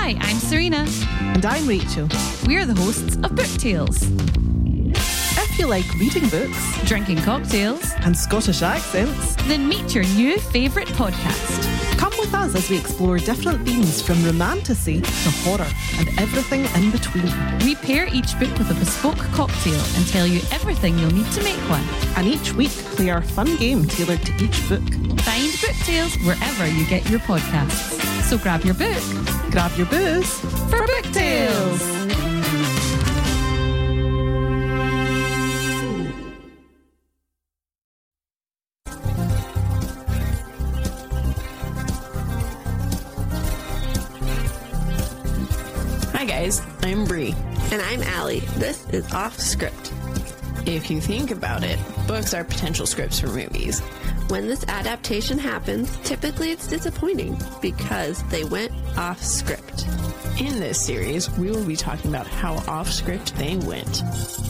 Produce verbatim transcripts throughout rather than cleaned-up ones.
Hi, I'm Serena. And I'm Rachel. We're the hosts of Book Tales. If you like reading books, Drinking cocktails, and Scottish accents, then meet your new favourite podcast. come with us as we explore different themes from romantasy to horror and everything in between. We pair each book with a bespoke cocktail and tell you everything you'll need to make one. And each week, play our fun game tailored to each book. Find Book Tales wherever you get your podcasts. So grab your book Grab your booze for Book Tales. Hi guys, I'm Bree. And I'm Allie. This is Off Script. If you think about it, books are potential scripts for movies. When this adaptation happens, typically it's disappointing because they went off script. In this series, we will be talking about how off script they went.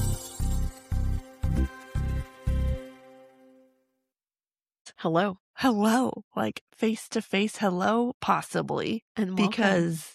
Hello. Hello. Like face to face hello, possibly. And welcome. Because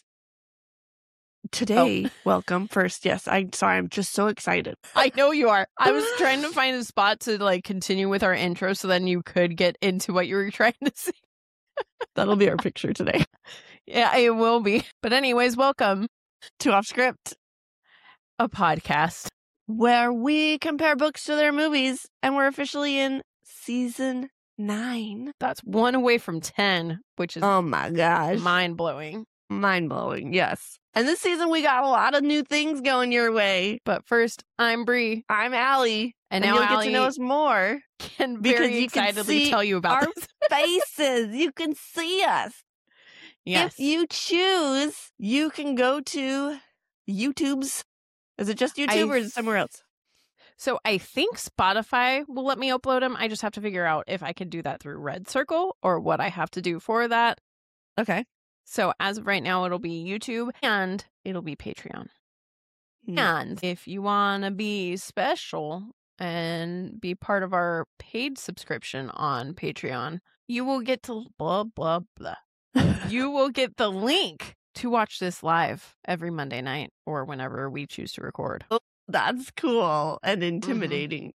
today, welcome first. Yes, I'm sorry. I'm just so excited. I know you are. I was trying to find a spot to like continue with our intro so then you could get into what you were trying to say. That'll be our picture today. Yeah, it will be. But anyways, welcome To Off Script, a podcast. where we compare books to their movies, and we're officially in season nine. That's one away from ten, which is Oh my gosh. mind blowing. Mind blowing, yes. And this season we got a lot of new things going your way. But first, I'm Bree, I'm Allie, and, and, now you'll Allie get to know us more. can because very you can excitedly see tell you about our this. faces. You can see us. Yes. If you choose, you can go to YouTube's. Is it just YouTube I or is it somewhere else? So I think Spotify will let me upload them. I just have to figure out if I can do that through Red Circle or what I have to do for that. Okay. So as of right now, it'll be YouTube and it'll be Patreon. Hmm. And if you want to be special and be part of our paid subscription on Patreon, you will get to blah, blah, blah. You will get the link to watch this live every Monday night or whenever we choose to record. That's cool and intimidating.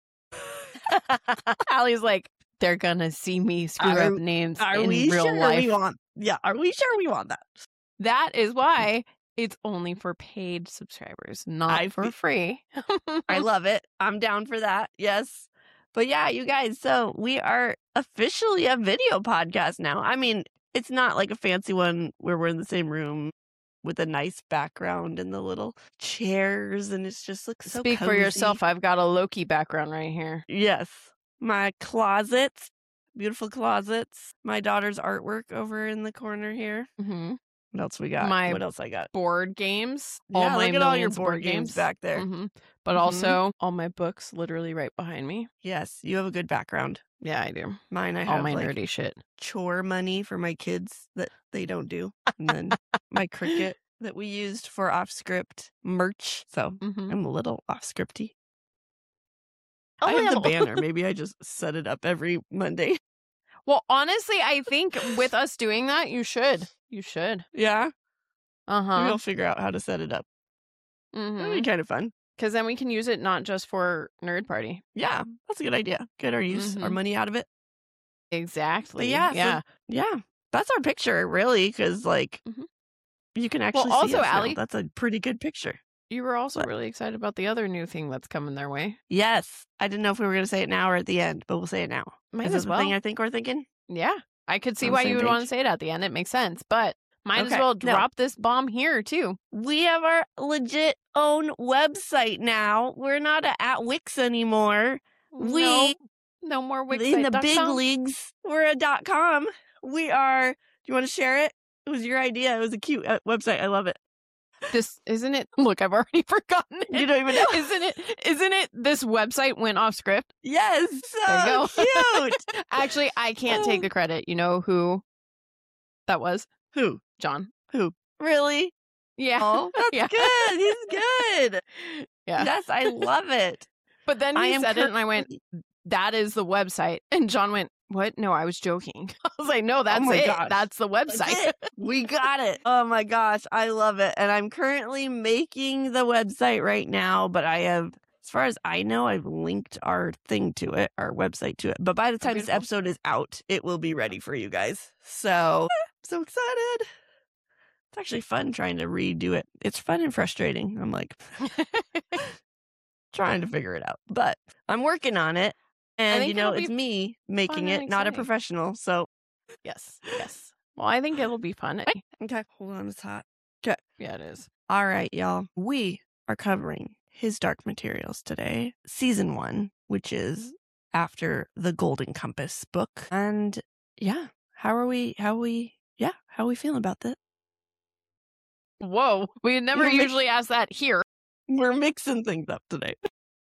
Allie's like, they're gonna see me screw Are- up names Are in we real sure life. we want? Yeah. Are we sure we want that? That is why it's only for paid subscribers, not I for fe- free. I love it. I'm down for that. Yes. But yeah, you guys, so we are officially a video podcast now. I mean, it's not like a fancy one where we're in the same room with a nice background and the little chairs, and it's just looks so Speak for cozy. yourself. I've got a Loki background right here. Yes. My closets, beautiful closets. My daughter's artwork over in the corner here. Mm-hmm. What else we got? My what else I got? Board games. Yeah, all my look at all your millions of board games back there. Mhm. But Mhm. also all my books literally right behind me. Yes, you have a good background. Yeah, I do. Mine, I All have my like nerdy shit. chore money for my kids that they don't do, and then my Cricut that we used for off script merch. So Mm-hmm. I'm a little off scripty. A I have the little. banner. Maybe I just set it up every Monday. Well, honestly, I think with us doing that, you should. You should. Yeah, Uh maybe huh. I'll figure out how to set it up. That'd Because be kind of fun. then we can use it not just for Nerd Party. Yeah, that's a good idea. Get our use our Mhm. money out of it. Exactly. yeah, so- Yeah. Yeah, that's our picture, really, because like Mhm. you can actually also, see us now. Allie- That's a pretty good picture. You were also What? really excited about the other new thing that's coming their way. Yes, I didn't know if we were going to say it now or at the end, but we'll say it now. Might Is as this well. the thing I think we're thinking? Yeah. I could see On the why same you would want to page? say it at the end. It makes sense. But might as Okay, well no. drop this bomb here, too. We have our legit own website now. We're not a, at Wix anymore. We no, no more Wixsite in the dot big com. leagues. We're a dot com. We are. Do you want to share it? It was your idea. It was a cute uh, website. I love it. This isn't it. Look, I've already forgotten it. You don't even know. Isn't it? Isn't it? This website went off script. Yes, There you so go. cute. Actually, I can't take the credit. You know who that was? Who? John. Really? Yeah. Oh, that's Yeah. good. He's good. Yeah. Yes, I love it. But then I he am said it, and I went, currently- "That is the website." And John went, What? No, I was joking. I was like, no, that's my it. gosh. That's the That's website. it. We got it. Oh my gosh. I love it. And I'm currently making the website right now, but I have, as far as I know, I've linked our thing to it, our website to it. But by the time this beautiful. episode is out, it will be ready for you guys. So I'm so excited. It's actually fun trying to redo it. It's fun and frustrating. I'm like trying to figure it out, but I'm working on it. And, think you know, it'll it's be me making and it, not a exciting. professional. So, Yes. Yes. Well, I think it'll be fun. okay, hold on, it's hot. Yeah, it is. All right, y'all. We are covering His Dark Materials today, season one, which is after the Golden Compass book. And yeah, how are we, how we, yeah, how are we feeling about that? Whoa. We never We're mix- usually ask that here. We're mixing things up today.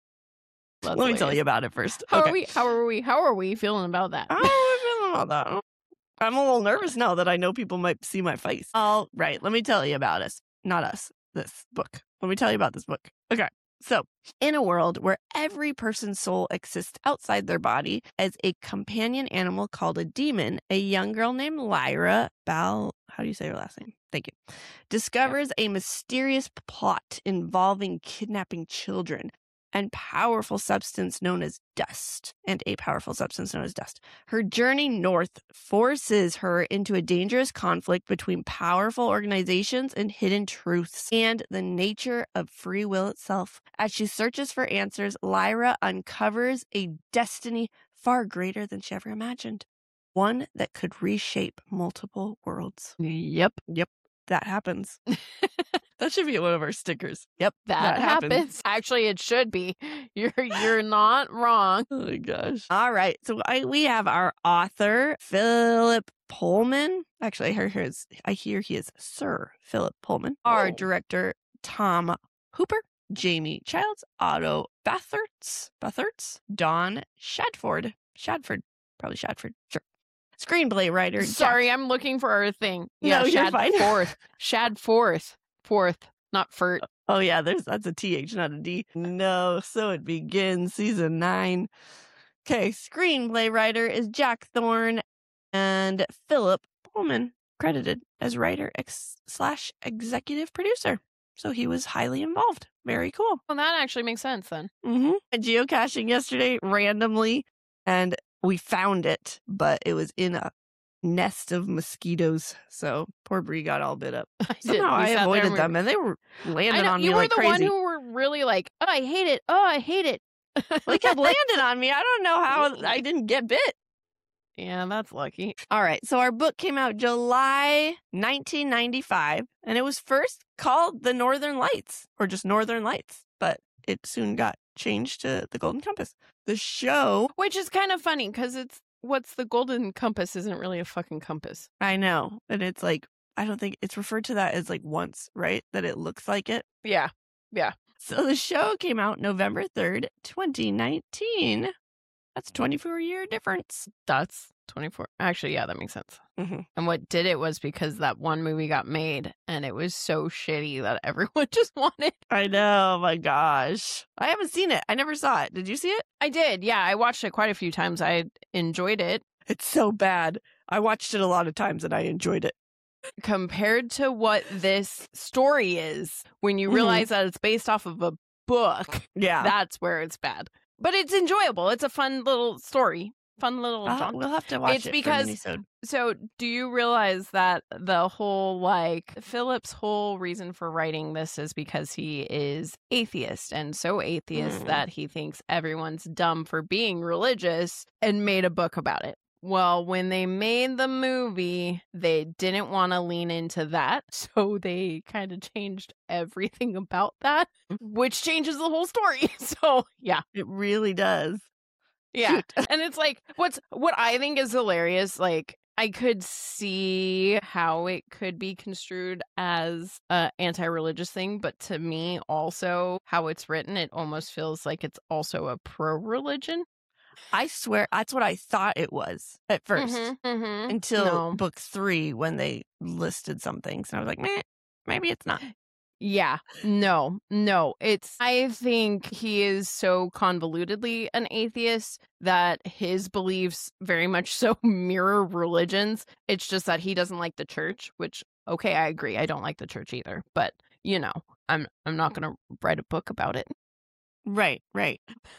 That's Let me tell hilarious. you about it first. How Okay. are we? How are we? How are we feeling about that? How are we feeling about that? I'm a little nervous now that I know people might see my face. All right, let me tell you about us. Not us, this book. Let me tell you about this book. Okay. So, in a world where every person's soul exists outside their body as a companion animal called a demon, a young girl named Lyra Bal, how do you say her last name? Thank you, discovers a mysterious plot involving kidnapping children and powerful substance known as dust, and a powerful substance known as dust. Her journey north forces her into a dangerous conflict between powerful organizations and hidden truths, and the nature of free will itself. As she searches for answers, Lyra uncovers a destiny far greater than she ever imagined. One that could reshape multiple worlds. Yep. Yep, that happens. That should be one of our stickers. Yep, That, that happens. happens. Actually, it should be. You're you're not wrong. Oh my gosh. All right. So I, we have our author, Philip Pullman. Actually, I hear, his, I hear he is Sir Philip Pullman. Our Oh. director, Tom Hooper. Jamie Childs. Otto Bathurst. Bathurst. Dawn Shadford. Shadford. Probably Shadford. Sure. Screenplay writer. Jack- Sorry, I'm looking for our thing. No, Yeah, you're Shad fine. Forth. Shad Forth. Forth, not Furt. Oh, yeah, there's that's a T H, not a D. No, so it begins, season nine. Okay, screenplay writer is Jack Thorne, and Philip Pullman credited as writer ex- slash executive producer. So he was highly involved. Very cool. Well, that actually makes sense then. Mm-hmm. Geocaching yesterday randomly, and we found it, but it was in a nest of mosquitoes. So poor Brie got all bit up. I did. Somehow We I sat there avoided and we- them, and they were landing I know, on you me were like the crazy. one who were really like, oh, I hate it. Oh, I hate it. They kept landing on me. I don't know how I didn't get bit. Yeah, that's lucky. All right. So our book came out July nineteen ninety-five, and it was first called The Northern Lights, or just Northern Lights, but it soon got changed to The Golden Compass. The show, Which is kind of funny because it's what's the golden compass isn't really a fucking compass. I know, and it's like, I don't think it's referred to that as like once, right? That it looks like it. Yeah. So the show came out November third, twenty nineteen. That's a twenty-four year difference. That's twenty-four. Actually, yeah, that makes sense. Mm-hmm. And what did it was because that one movie got made and it was so shitty that everyone just wanted. I know, my gosh. I haven't seen it. I never saw it. Did you see it? I did. Yeah, I watched it quite a few times. I enjoyed it It's so bad. I watched it a lot of times and I enjoyed it. compared to what this story is. When you Mhm. realize that it's based off of a book, Yeah. that's where it's bad. But it's enjoyable. It's a fun little story. Fun little Uh, jaunt. we'll have to watch It's it because- for an episode. So, do you realize that the whole, like, Philip's whole reason for writing this is because he is atheist, and so atheist Mm. that he thinks everyone's dumb for being religious and made a book about it. Well, when they made the movie, they didn't want to lean into that, so they kind of changed everything about that, which changes the whole story. So, yeah. It really does. Yeah. Shoot. And it's like what's what I think is hilarious, like I could see how it could be construed as a anti-religious thing, but to me also how it's written, it almost feels like it's also a pro-religion. I swear that's what I thought it was at 1st Mhm, mhm. until No. book three when they listed some things. And I was like, meh, maybe it's not. Yeah, no, no. It's, I think he is so convolutedly an atheist that his beliefs very much so mirror religions. It's just that he doesn't like the church, which, okay, I agree. I don't like the church either. But, you know, I'm I'm not going to write a book about it. Right, right.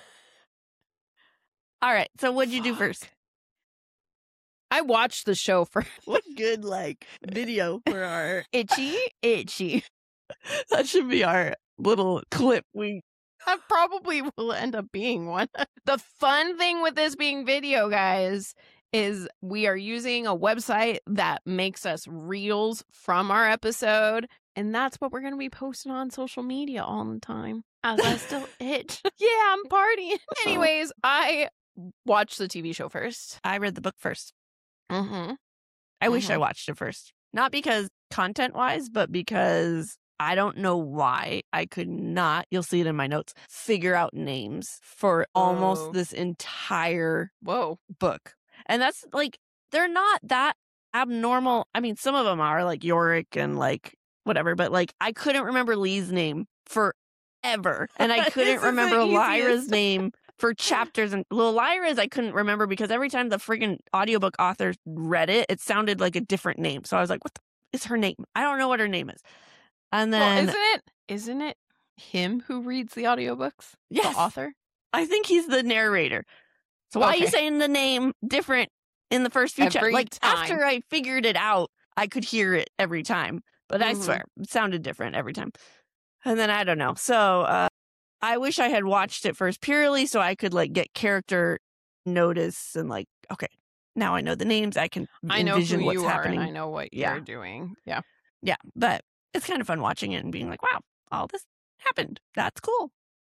All right. So what'd you do Fuck. first? I watched the show for What good, like, video for our... itchy, itchy. That should be our little clip. We That probably will end up being one. The fun thing with this being video, guys, is we are using a website that makes us reels from our episode. And that's what we're going to be posting on social media all the time. As I still itch. Yeah, I'm partying. Anyways, I watched the T V show first. I read the book first. Mm-hmm. I wish I Mhm. watched it first. Not because content-wise, but because I don't know why I could not, you'll see it in my notes, figure out names for Whoa. almost this entire Whoa. book. And that's like, they're not that abnormal. I mean, some of them are like Yorick and like whatever, but like I couldn't remember Lee's name forever. And I This couldn't is the remember Lyra's easiest. name for chapters. And well, Lyra's I couldn't remember because every time the friggin' audiobook author read it, it sounded like a different name. So I was like, what the is her name? I don't know what her name is. And Well, then isn't it? Isn't it him who reads the audiobooks? yes, The author? I think he's the narrator. So why are you Okay. saying the name different in the first few chapters? Every Like time. after I figured it out, I could hear it every time. But I Mhm. swear, it sounded different every time. And then I don't know. So uh, I wish I had watched it first purely so I could like get character notice and like, okay, now I know the names. I can I know envision who what's you happening. are and I know what Yeah. you're doing. Yeah. Yeah, but it's kind of fun watching it and being like, wow, all this happened. That's cool.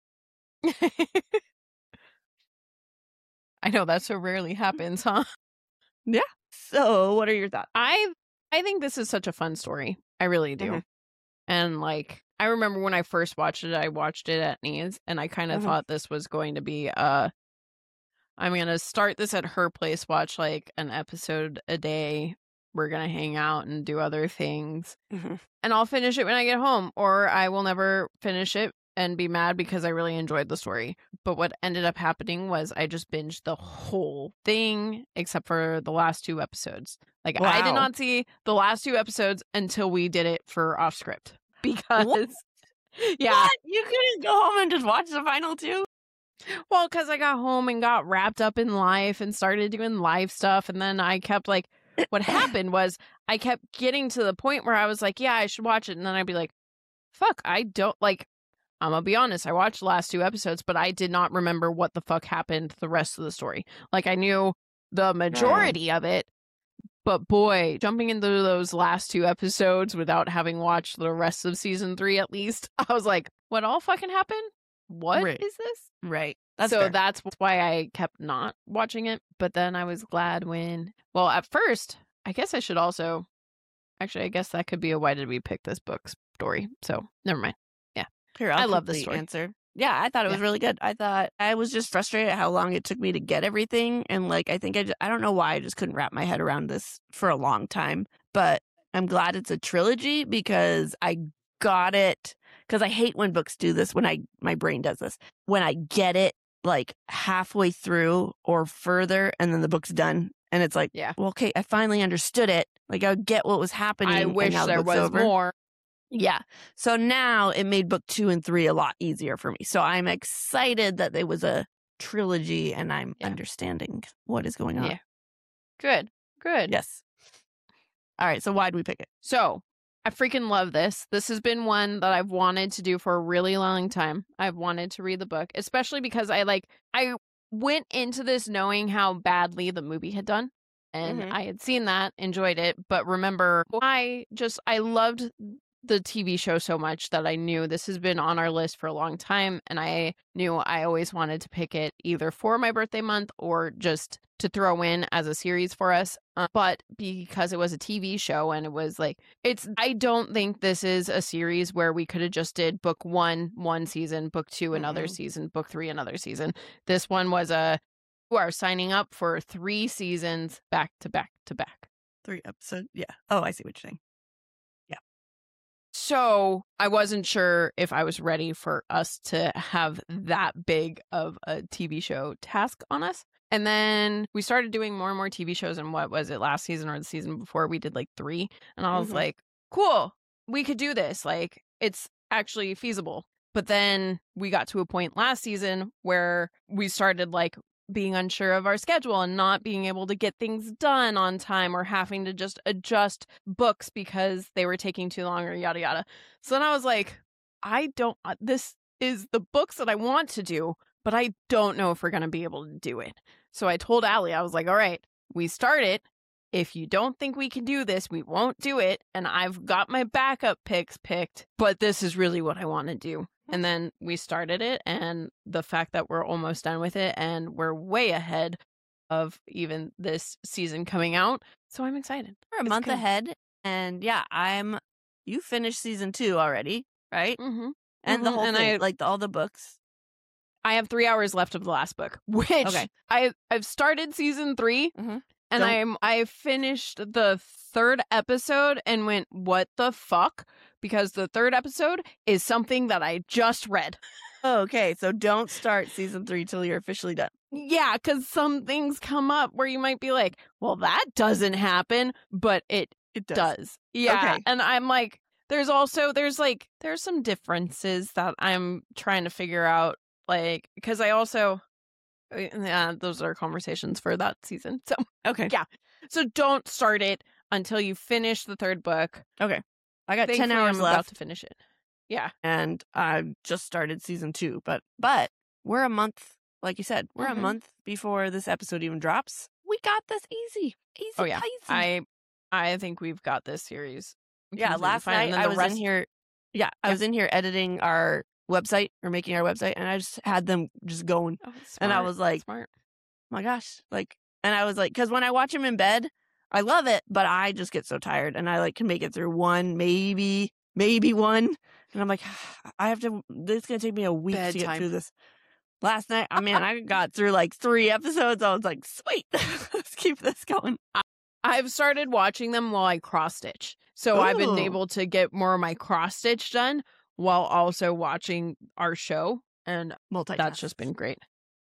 I know that so rarely happens, huh? So what are your thoughts? I I think this is such a fun story. I really do. Mhm. And like I remember when I first watched it, I watched it at Nee's and I kind of Mhm. thought this was going to be uh I'm going to start this at her place, watch like an episode a day. We're going to hang out and do other things. Mhm. And I'll finish it when I get home, or I will never finish it and be mad because I really enjoyed the story. But what ended up happening was I just binged the whole thing except for the last two episodes. Like I did Wow. not see the last two episodes until we did it for off script because yeah, What? You couldn't go home and just watch the final two? well, because I got home and got wrapped up in life and started doing live stuff, and then I kept like, what happened was I kept getting to the point where I was like, yeah, I should watch it, and then I'd be like, fuck, I don't like. I'm gonna be honest. I watched the last two episodes, but I did not remember what the fuck happened the rest of the story. Like I knew the majority of it, but boy, jumping into those last two episodes without having watched the rest of season three at least, I was like, what all fucking happened? What is Right. this? Right. That's so fair. that's why I kept not watching it. But then I was glad when, well, at first, I guess I should also, actually, I guess that could be a why did we pick this book story. So never mind. Here, I'll I love this quickly story. answer. Yeah, I thought it was Yeah. really good. I thought I was just frustrated at how long it took me to get everything. And like, I think I, just, I don't know why I just couldn't wrap my head around this for a long time. But I'm glad it's a trilogy because I got it. Because I hate when books do this, when I my brain does this. When I get it like halfway through or further and then the book's done. And it's like, Yeah. well, okay, I finally understood it. Like I get what was happening. I and wish now the there book's was over. more. Yeah. So now it made book two and three a lot easier for me. So I'm excited that there was a trilogy and I'm Yeah. understanding what is going on. Yeah. Good. Good. Yes. All right. So why'd we pick it? So I freaking love this. This has been one that I've wanted to do for a really long time. I've wanted to read the book, especially because I like, I went into this knowing how badly the movie had done. And Mhm. I had seen that, enjoyed it. But remember, I just, I loved the T V show so much that I knew this has been on our list for a long time. And I knew I always wanted to pick it either for my birthday month or just to throw in as a series for us. Uh, but because it was a T V show and it was like, it's, I don't think this is a series where we could have just did book one, one season, book two, another Mm-mm. season, book three, another season. This one was a, you are signing up for three seasons back to back to back. Three episodes. Yeah. Oh, I see what you're saying. So I wasn't sure if I was ready for us to have that big of a T V show task on us. And then we started doing more and more T V shows. And what was it, last season or the season before? We did like three. And I was Mhm. like, cool, we could do this. Like, it's actually feasible. But then we got to a point last season where we started like being unsure of our schedule and not being able to get things done on time or having to just adjust books because they were taking too long or yada yada. So then I was like, I don't, uh, this is the books that I want to do, but I don't know if we're going to be able to do it. So I told Allie, I was like, all right, we start it. If you don't think we can do this, we won't do it. And I've got my backup picks picked, but this is really what I want to do. And then we started it, and the fact that we're almost done with it and we're way ahead of even this season coming out. So I'm excited. We're a It's month good. ahead. And yeah, I'm, you finished season two already, right? Mm-hmm. And the Mhm, whole and thing, I- like the, all the books. I have three hours left of the last book, which Okay. I, I've started season three, Mhm. and Don't- I'm I finished the third episode and went, what the fuck? Because the third episode is something that I just read. Oh, okay. So don't start season three till you're officially done. Yeah, because some things come up where you might be like, well, that doesn't happen, but it It does. Yeah. Okay. And I'm like, there's also, there's like, there's some differences that I'm trying to figure out. Like, because I also, yeah, those are conversations for that season. So, Okay. Yeah. so don't start it until you finish the third book. I got ten Thankfully, hours I'm about left to finish it. Yeah. and I just started season two, but, but we're a month, like you said, we're Mhm. a month before this episode even drops. We got this easy. Easy Oh, yeah. peasy. I, I think we've got this series. Yeah, completely last fine. And night then I the was rest- in here. Yeah, I Yeah. was in here editing our website or making our website, and I just had them just going. Oh, And I smart, was like, smart. Oh my gosh, like, and I was like, because when I watch them in bed, I love it, but I just get so tired, and I like can make it through one, maybe, maybe one, and I'm like, I have to. This is gonna take me a week to get Bedtime. through this. Last night, I mean, I got through like three episodes. I was like, sweet, let's keep this going. I've started watching them while I cross stitch. So I've been Ooh. able to get more of my cross stitch done while also watching our show. And Multitask. that's just been great.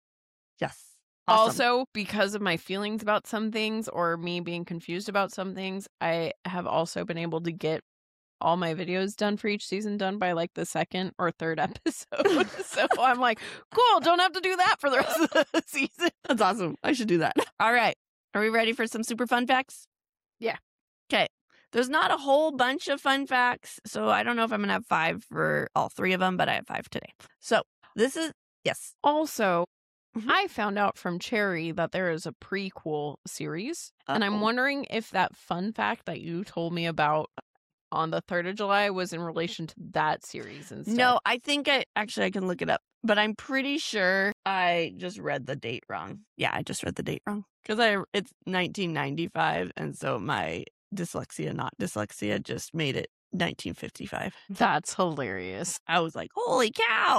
yes. Awesome. Also, because of my feelings about some things or me being confused about some things, I have also been able to get all my videos done for each season done by like the second or third episode. So I'm like, cool, don't have to do that for the rest of the season. That's awesome. I should do that. All right. Are we ready for some super fun facts? Yeah. Okay. There's not a whole bunch of fun facts, so I don't know if I'm going to have five for all three of them, but I have five today. So this is, yes. Also, Mhm. I found out from Cherry that there is a prequel series, and I'm Uh-oh. wondering if that fun fact that you told me about on the third of July was in relation to that series instead. No, I think I, actually I can look it up, but I'm pretty sure I just read the date wrong. Yeah, I just read the date wrong because I it's nineteen ninety-five, and so my dyslexia, not dyslexia, just made it nineteen fifty-five. That's hilarious. I was like, holy cow.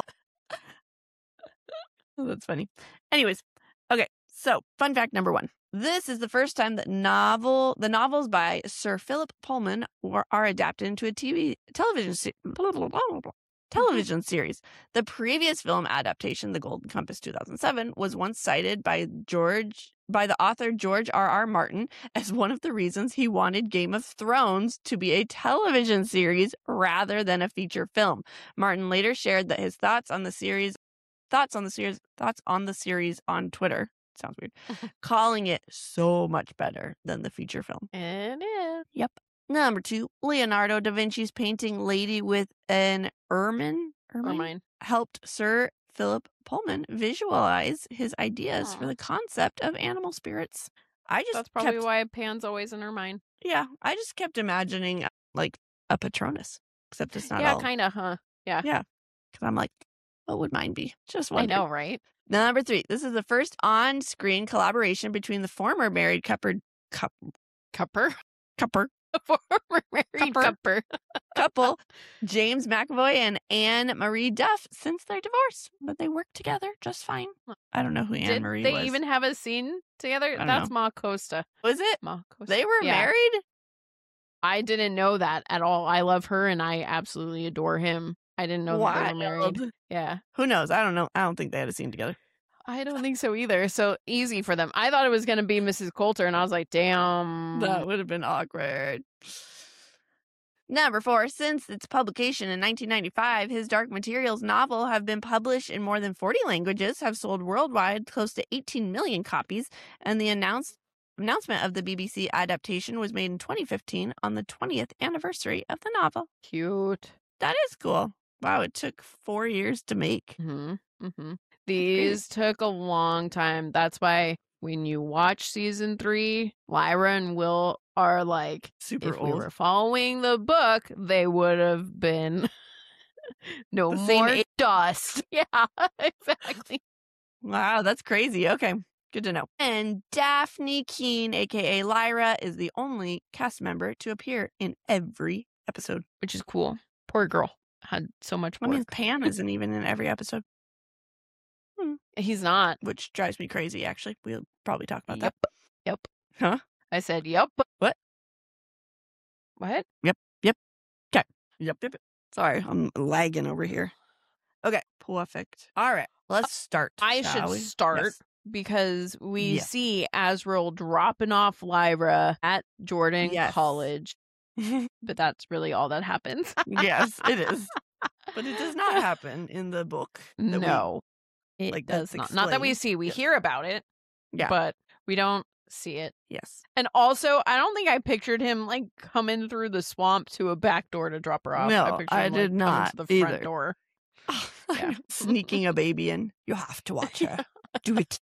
That's funny. Anyways, okay. So, fun fact number one. This is the first time that novel, the novels by Sir Philip Pullman were, are adapted into a T V, television, se- blah, blah, blah, blah, blah, television series. The previous film adaptation, The Golden Compass two thousand seven, was once cited by George, by the author George R. R. Martin as one of the reasons he wanted Game of Thrones to be a television series rather than a feature film. Martin later shared that his thoughts on the series thoughts on the series thoughts on the series on Twitter. Sounds weird. Calling it so much better than the feature film. It is. Yep. Number two, Leonardo da Vinci's painting Lady with an Ermine, Or mine. helped Sir Philip Pullman visualize his ideas for Aw. the concept of animal spirits. I just That's probably kept, why Pan's always in her mind. yeah, I just kept imagining uh, like a Patronus, except it's not Yeah, all. kind of, huh? Because I'm like, what would mine be? Just I one. know, right? Now, number three, this is the first on-screen collaboration between the former married couple, cup, Cupper. couple, Former married Cupper. Cupper. couple, James McAvoy and Anne Marie Duff, since their divorce, but they work together just fine. I don't know who Anne Did Marie they was. even have a scene together? don't That's know. Ma Costa. Was it? Ma Costa. They were Yeah. married? I didn't know that at all. I love her and I absolutely adore him. I didn't know that they were married. Wild. Yeah. Who knows? I don't know. I don't think they had a scene together. I don't think so either. So easy for them. I thought it was going to be Missus Coulter, and I was like, damn. That would have been awkward. Number four, since its publication in nineteen ninety-five, his Dark Materials novel have been published in more than forty languages, have sold worldwide close to eighteen million copies, and the announced announcement of the B B C adaptation was made in twenty fifteen on the twentieth anniversary of the novel. Cute. That is cool. Wow, it took four years to make. Mm-hmm. Mm-hmm. These took a long time. That's why when you watch season three, Lyra and Will are like, Super if old. we were following the book, they would have been no The same more age. dust. Yeah, exactly. Wow, that's crazy. Okay, good to know. And Daphne Keene, aka Lyra, is the only cast member to appear in every episode. Which is cool. Poor girl. Had so much I work. mean, Pan isn't even in every episode, He's not. which drives me crazy, actually. We'll probably talk about Yep. that. Yep. Huh? I said, yep. What? What? Yep, yep. Sorry, I'm lagging over here. Okay, perfect. All right, let's start. I shall should we? start Yes. because we Yeah. see Azrael dropping off Lyra at Jordan Yes. College, but that's really all that happens. Yes, it is. But it does not happen in the book. that we- No, it like, does that's not. Not that we explained. see. We Yes. hear about it, Yeah. but we don't see it. yes. And also, I don't think I pictured him like coming through the swamp to a back door to drop her off. No, pictured I him, did like, coming not to the front either. door. Yeah. Sneaking a baby in. You have to watch her. Do it.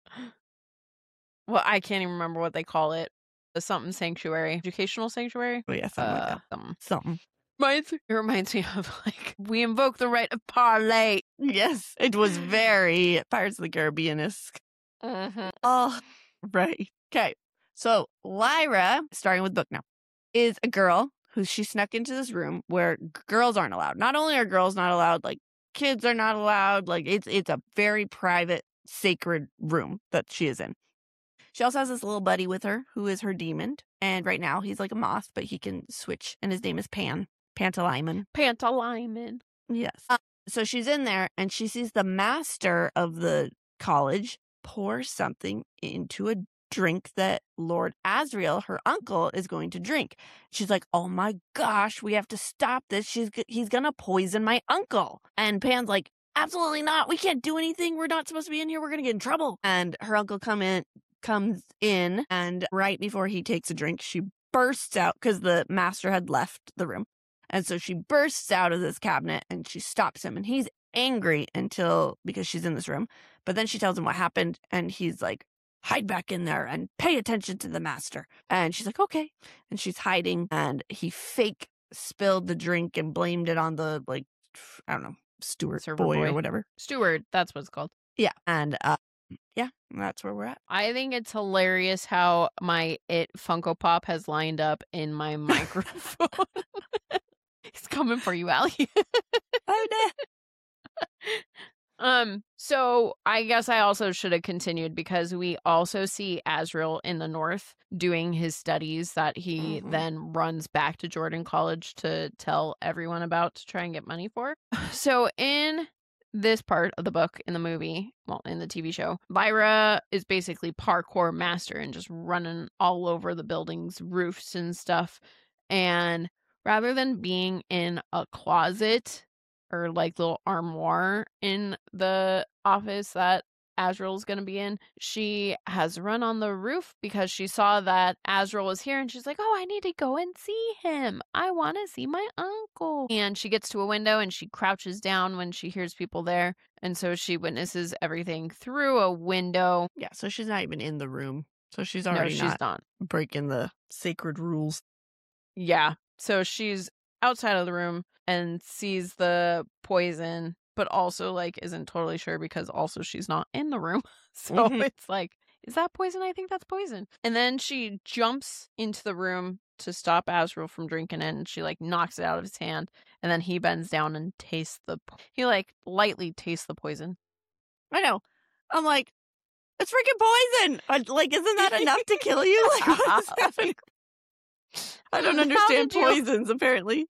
Well, I can't even remember what they call it. The something sanctuary, educational sanctuary. Oh, yeah, something like Uh, that. something. Something. Reminds, it reminds me of like we invoke the right of parlay. Yes, it was very Pirates of the Caribbean-esque. Mm-hmm. Oh, right. Okay. So Lyra, starting with book now, is a girl who she snuck into this room where g- girls aren't allowed. Not only are girls not allowed, like kids are not allowed. Like it's it's a very private, sacred room that she is in. She also has this little buddy with her who is her demon. And right now he's like a moth, but he can switch. And his name is Pan. Pantalaimon. Pantalaimon. Yes. Uh, so she's in there and she sees the master of the college pour something into a drink that Lord Asriel, her uncle, is going to drink. She's like, oh my gosh, we have to stop this. She's g- He's going to poison my uncle. And Pan's like, absolutely not. We can't do anything. We're not supposed to be in here. We're going to get in trouble. And her uncle come in, comes in and right before he takes a drink, she bursts out because the master had left the room. And so she bursts out of this cabinet and she stops him and he's angry until because she's in this room. But then she tells him what happened and he's like, hide back in there and pay attention to the master. And she's like, okay. And she's hiding and he fake spilled the drink and blamed it on the, like, I don't know, steward Server boy, or boy. whatever. Steward, that's what it's called. Yeah. And uh, yeah, that's where we're at. I think it's hilarious how my It Funko Pop has lined up in my microphone. He's coming for you, Allie. Oh, no. Um, so I guess I also should have continued because we also see Asriel in the north doing his studies that he Mhm. then runs back to Jordan College to tell everyone about to try and get money for. So in this part of the book in the movie, well, in the T V show, Lyra is basically parkour master and just running all over the building's roofs and stuff. And rather than being in a closet or like little armoire in the office that Azrael's going to be in, she has run on the roof because she saw that Azrael was here and she's like, oh, I need to go and see him. I want to see my uncle. And she gets to a window and she crouches down when she hears people there. And so she witnesses everything through a window. Yeah. So she's not even in the room. So she's No, already she's not, not. breaking the sacred rules. Yeah. So she's outside of the room and sees the poison, but also like isn't totally sure because also she's not in the room. So Mhm. it's like, is that poison? I think that's poison. And then she jumps into the room to stop Azrael from drinking it, and she like knocks it out of his hand. And then he bends down and tastes the, po- he like lightly tastes the poison. I know. I'm like, it's freaking poison. I- Like, isn't that enough to kill you? Like, what is happening? I don't How understand did you- poisons, apparently.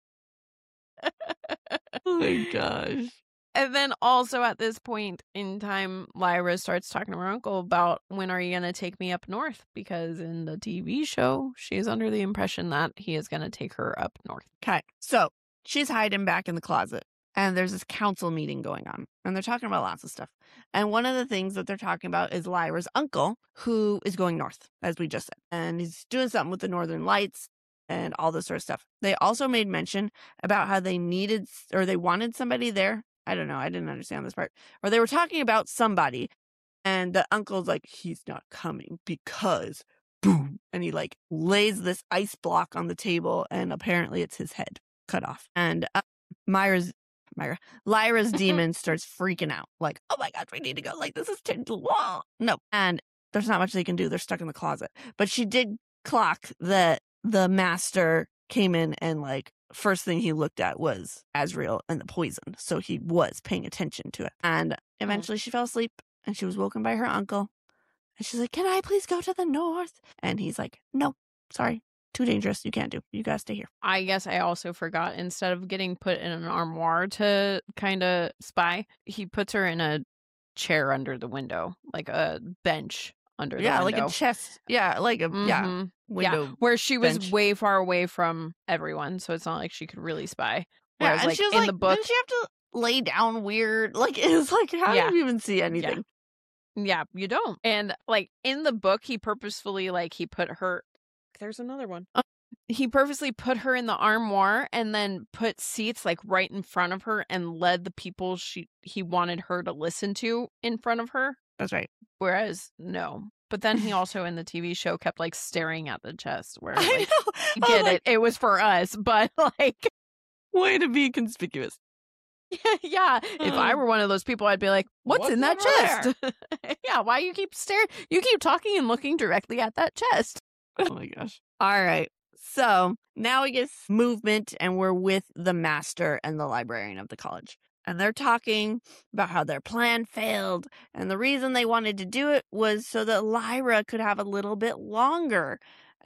Oh my gosh. And then also at this point in time, Lyra starts talking to her uncle about when are you going to take me up north? Because in the T V show, she's under the impression that he is going to take her up north. Okay. So she's hiding back in the closet, and there's this council meeting going on, and they're talking about lots of stuff. And one of the things that they're talking about is Lyra's uncle, who is going north, as we just said. And he's doing something with the Northern Lights and all this sort of stuff. They also made mention about how they needed or they wanted somebody there. I don't know. I didn't understand this part. Or they were talking about somebody, and the uncle's like, he's not coming because boom. And he like lays this ice block on the table, and apparently it's his head cut off. And uh, Myra's, Myra, Lyra's demon starts freaking out. Like, oh my gosh, we need to go. Like, this is too long. No. And there's not much they can do. They're stuck in the closet. But she did clock that the master came in and like, first thing he looked at was Azrael and the poison. So he was paying attention to it. And eventually she fell asleep, and she was woken by her uncle. And she's like, can I please go to the north? And he's like, no, sorry. Too dangerous. You can't do. You gotta stay here. I guess I also forgot, instead of getting put in an armoire to kind of spy, he puts her in a chair under the window, like a bench under the Yeah, window. like a chest. Yeah, like a, yeah, Mhm. window. Yeah, where she was bench. way far away from everyone, so it's not like she could really spy. Yeah, Whereas, and like, she was in like, the book, didn't she have to lay down weird? Like, it was like, how Yeah. do you even see anything? yeah, you don't. And like in the book, he purposefully like he put her. There's another one. Oh. He purposely put her in the armoire and then put seats like right in front of her and led the people she he wanted her to listen to in front of her. That's right. Whereas no. But then he also in the T V show kept like staring at the chest. Where I like, know. you I was get like, it, it was for us, but like. way to be conspicuous. Yeah, if I were one of those people, I'd be like, "What's, What's in that over chest?" Yeah, why you keep staring? You keep talking and looking directly at that chest. Oh my gosh. All right. So now we get movement, and we're with the master and the librarian of the college. And they're talking about how their plan failed. And the reason they wanted to do it was so that Lyra could have a little bit longer.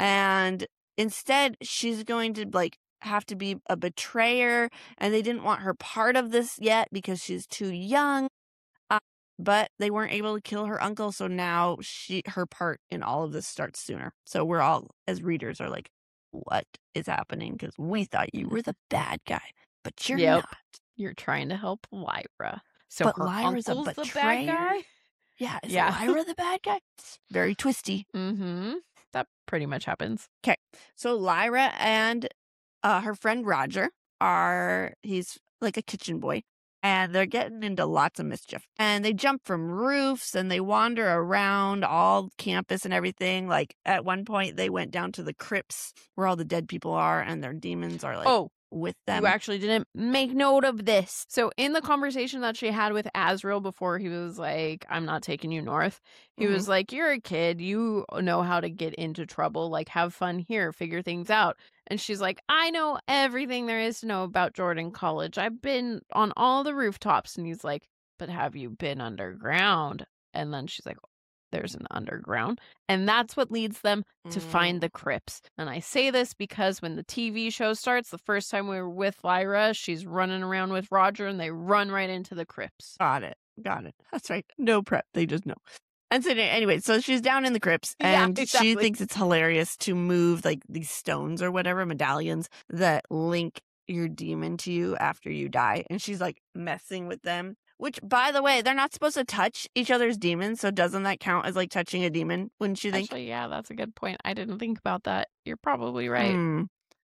And instead, she's going to like have to be a betrayer. And they didn't want her part of this yet because she's too young. Uh, but they weren't able to kill her uncle. So now she her part in all of this starts sooner. So we're all, as readers, are like, what is happening? Because we thought you were the bad guy, but you're Yep. not. You're trying to help Lyra. So But her Lyra's a uncle's the betrayer? bad guy? Yeah, is Yeah. Lyra the bad guy? It's very twisty. Mm-hmm. That pretty much happens. So Lyra and uh, her friend Roger are, he's like a kitchen boy, and they're getting into lots of mischief. And they jump from roofs and they wander around all campus and everything. Like at one point, they went down to the crypts where all the dead people are, and their demons are like Oh, with them. you actually didn't make note of this. So in the conversation that she had with Azrael before he was like, I'm not taking you north, he Mhm. was like, you're a kid. You know how to get into trouble. Like, have fun here. Figure things out. And she's like, I know everything there is to know about Jordan College. I've been on all the rooftops. And he's like, but have you been underground? And then she's like, there's an underground. And that's what leads them to find the crypts. And I say this because when the T V show starts, the first time we were with Lyra, she's running around with Roger and they run right into the crypts. Got it. Got it. That's right. No prep. They just know. And so anyway, so she's down in the crypts, Yeah, and she exactly. thinks it's hilarious to move like these stones or whatever, medallions that link your demon to you after you die. And she's like messing with them, which, by the way, they're not supposed to touch each other's demons. So doesn't that count as like touching a demon? Wouldn't you think? Actually, yeah, that's a good point. I didn't think about that. You're probably right. Hmm.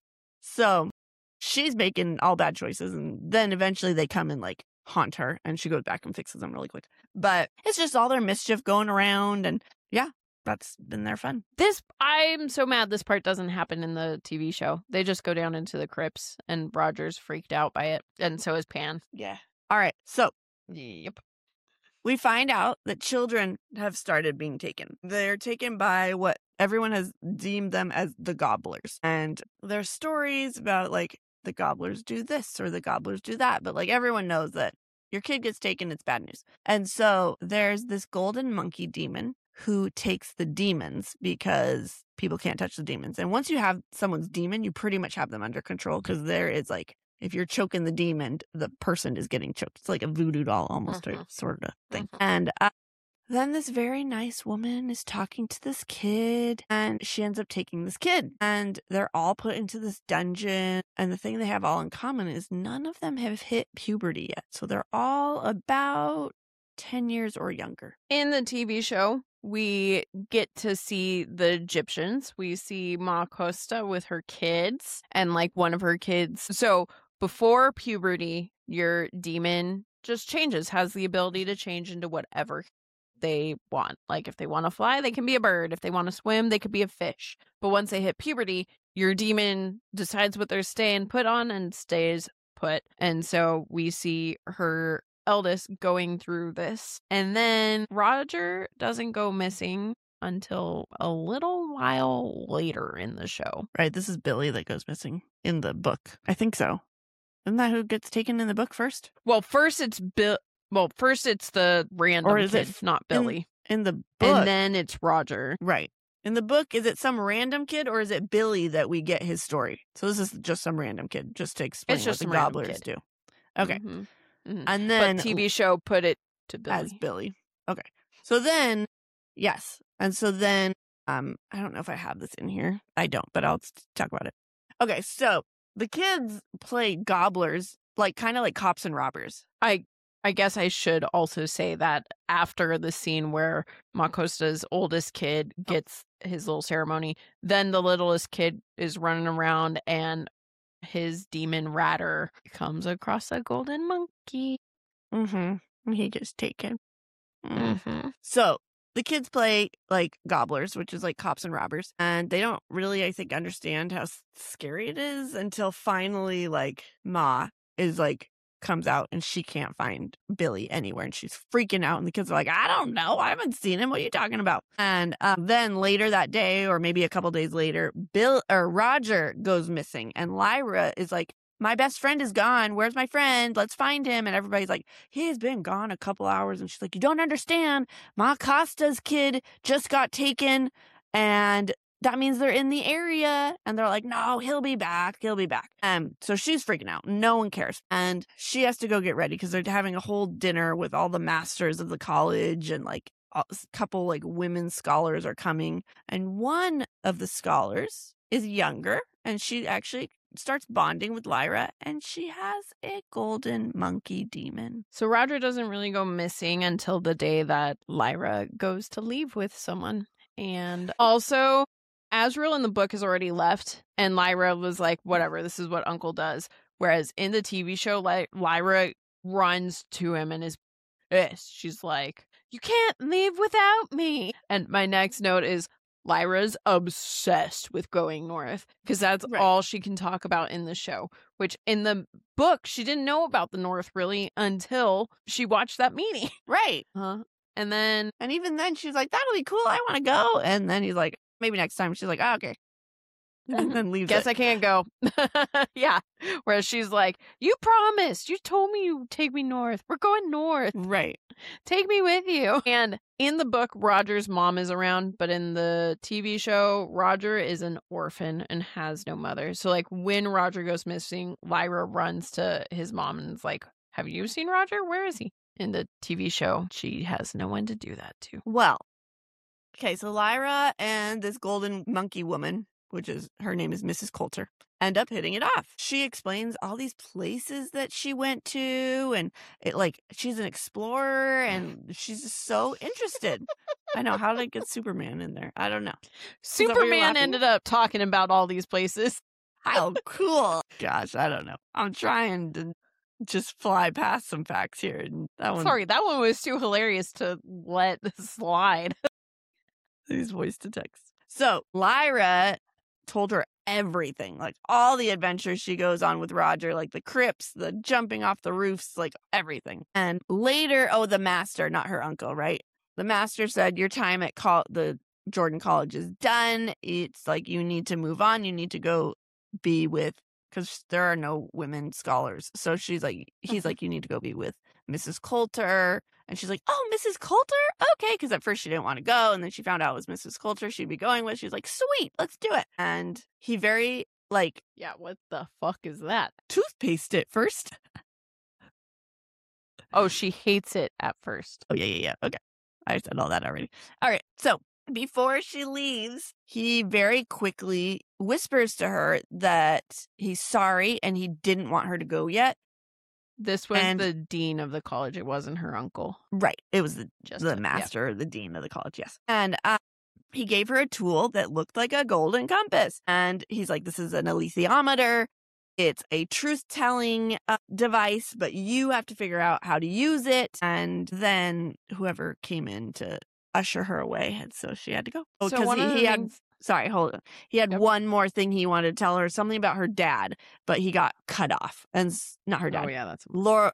So she's making all bad choices, and then eventually they come and like haunt her, and she goes back and fixes them really quick. But it's just all their mischief going around, and yeah, that's been their fun. This, I'm so mad this part doesn't happen in the T V show. They just go down into the crypts and Roger's freaked out by it. And so is Pan. Yeah. All right. So Yep. we find out that children have started being taken. They're taken by what everyone has deemed them as the gobblers. And there's stories about like the gobblers do this or the gobblers do that. But like everyone knows that your kid gets taken, it's bad news. And so there's this golden monkey demon who takes the demons because people can't touch the demons. And once you have someone's demon, you pretty much have them under control because there is like, if you're choking the demon, the person is getting choked. It's like a voodoo doll almost, Mhm. or sort of thing. Mhm. And uh, then this very nice woman is talking to this kid and she ends up taking this kid and they're all put into this dungeon. And the thing they have all in common is none of them have hit puberty yet. So they're all about ten years or younger. In the T V show, we get to see the Egyptians. We see Ma Costa with her kids and like one of her kids. So before puberty, your demon just changes, has the ability to change into whatever they want. Like if they want to fly, they can be a bird. If they want to swim, they could be a fish. But once they hit puberty, your demon decides what they're staying put on and stays put. And so we see her eldest going through this. And then Roger doesn't go missing until a little while later in the show. Right. This is Billy that goes missing in the book. I think so. Isn't that who gets taken in the book first? Well, first it's Bill. Well, first it's the random Or is kid, it not Billy. In the book. And then it's Roger. Right. In the book, is it some random kid or is it Billy that we get his story? So this is just some random kid, just to explain It's what just the some random gobblers kid. do. Okay. Mhm. Mhm. And then But T V show put it to Billy. as Billy. Okay. So then, yes. And so then, um, I don't know if I have this in here. I don't, but I'll talk about it. Okay. So the kids play gobblers, like kind of like cops and robbers. I I guess I should also say that after the scene where Makosta's oldest kid gets his little ceremony, then the littlest kid is running around and his demon Ratter comes across a golden monkey. Mm-hmm. He gets taken. Mm. Mm-hmm. So the kids play like gobblers, which is like cops and robbers. And they don't really, I think, understand how s- scary it is until finally like Ma is like, comes out and she can't find Billy anywhere and she's freaking out and the kids are like, I don't know, I haven't seen him, what are you talking about? And um, then later that day or maybe a couple days later, Bill or Roger goes missing and Lyra is like, my best friend is gone, where's my friend, let's find him. And everybody's like, he's been gone a couple hours. And she's like, you don't understand, Ma Costa's kid just got taken and that means they're in the area. And they're like, no, he'll be back. He'll be back. Um, so she's freaking out. No one cares. And she has to go get ready because they're having a whole dinner with all the masters of the college and like a couple like women scholars are coming. And one of the scholars is younger and she actually starts bonding with Lyra and she has a golden monkey demon. So Roger doesn't really go missing until the day that Lyra goes to leave with someone. And also, Azrael in the book has already left, and Lyra was like, whatever, this is what Uncle does. Whereas in the T V show, Ly- Lyra runs to him and is pissed. She's like, you can't leave without me. And my next note is Lyra's obsessed with going north because that's Right. all she can talk about in the show, which in the book, she didn't know about the north really until she watched that meeting. Right. Huh? And then And even then she's like, that'll be cool. I want to go. And then he's like, maybe next time. She's like, oh, okay. And then leaves guess it. I can't go. Yeah. Whereas she's like, you promised. You told me you'd take me north. We're going north. Right. Take me with you. And in the book, Roger's mom is around, but in the T V show, Roger is an orphan and has no mother. So, like, when Roger goes missing, Lyra runs to his mom and is like, have you seen Roger? Where is he? In the T V show, she has no one to do that to. Well, okay. So Lyra and this golden monkey woman, which is her name is Missus Coulter, end up hitting it off. She explains all these places that she went to and it like she's an explorer and she's just so interested. I know. How did I get Superman in there? I don't know. that what you're Superman laughing? ended up talking about all these places. How cool. Gosh, I don't know. I'm trying to just fly past some facts here. And that one, Sorry, that one was too hilarious to let slide. these voice to text. So Lyra told her everything, like all the adventures she goes on with Roger, like the crypts, the jumping off the roofs, like everything. And later, oh, the master, not her uncle, right? The master said, your time at col- the Jordan College is done. It's like you need to move on. You need to go be with because there are no women scholars. So she's like, he's like, you need to go be with Missus Coulter. And she's like, oh, Missus Coulter? Okay. Because at first she didn't want to go. And then she found out it was Missus Coulter she'd be going with. She's like, sweet, let's do it. And he very, like, Yeah, what the fuck is that? toothpaste it first. Oh, she hates it at first. Oh, yeah, yeah, yeah. Okay. I said all that already. All right. So before she leaves, he very quickly whispers to her that he's sorry and he didn't want her to go yet. This was And- the dean of the college. It wasn't her uncle. Right. It was the, Just the a- yeah. master, the dean of the college. Yes. And uh, he gave her a tool that looked like a golden compass. And he's like, this is an alethiometer. It's a truth-telling uh, device, but you have to figure out how to use it. And then whoever came in to usher her away, and so she had to go. Oh, So 'cause one he, of the he had, things- sorry, hold on. He had Yep. one more thing he wanted to tell her, something about her dad, but he got cut off. And s- not her dad. Oh, yeah, that's... Laura.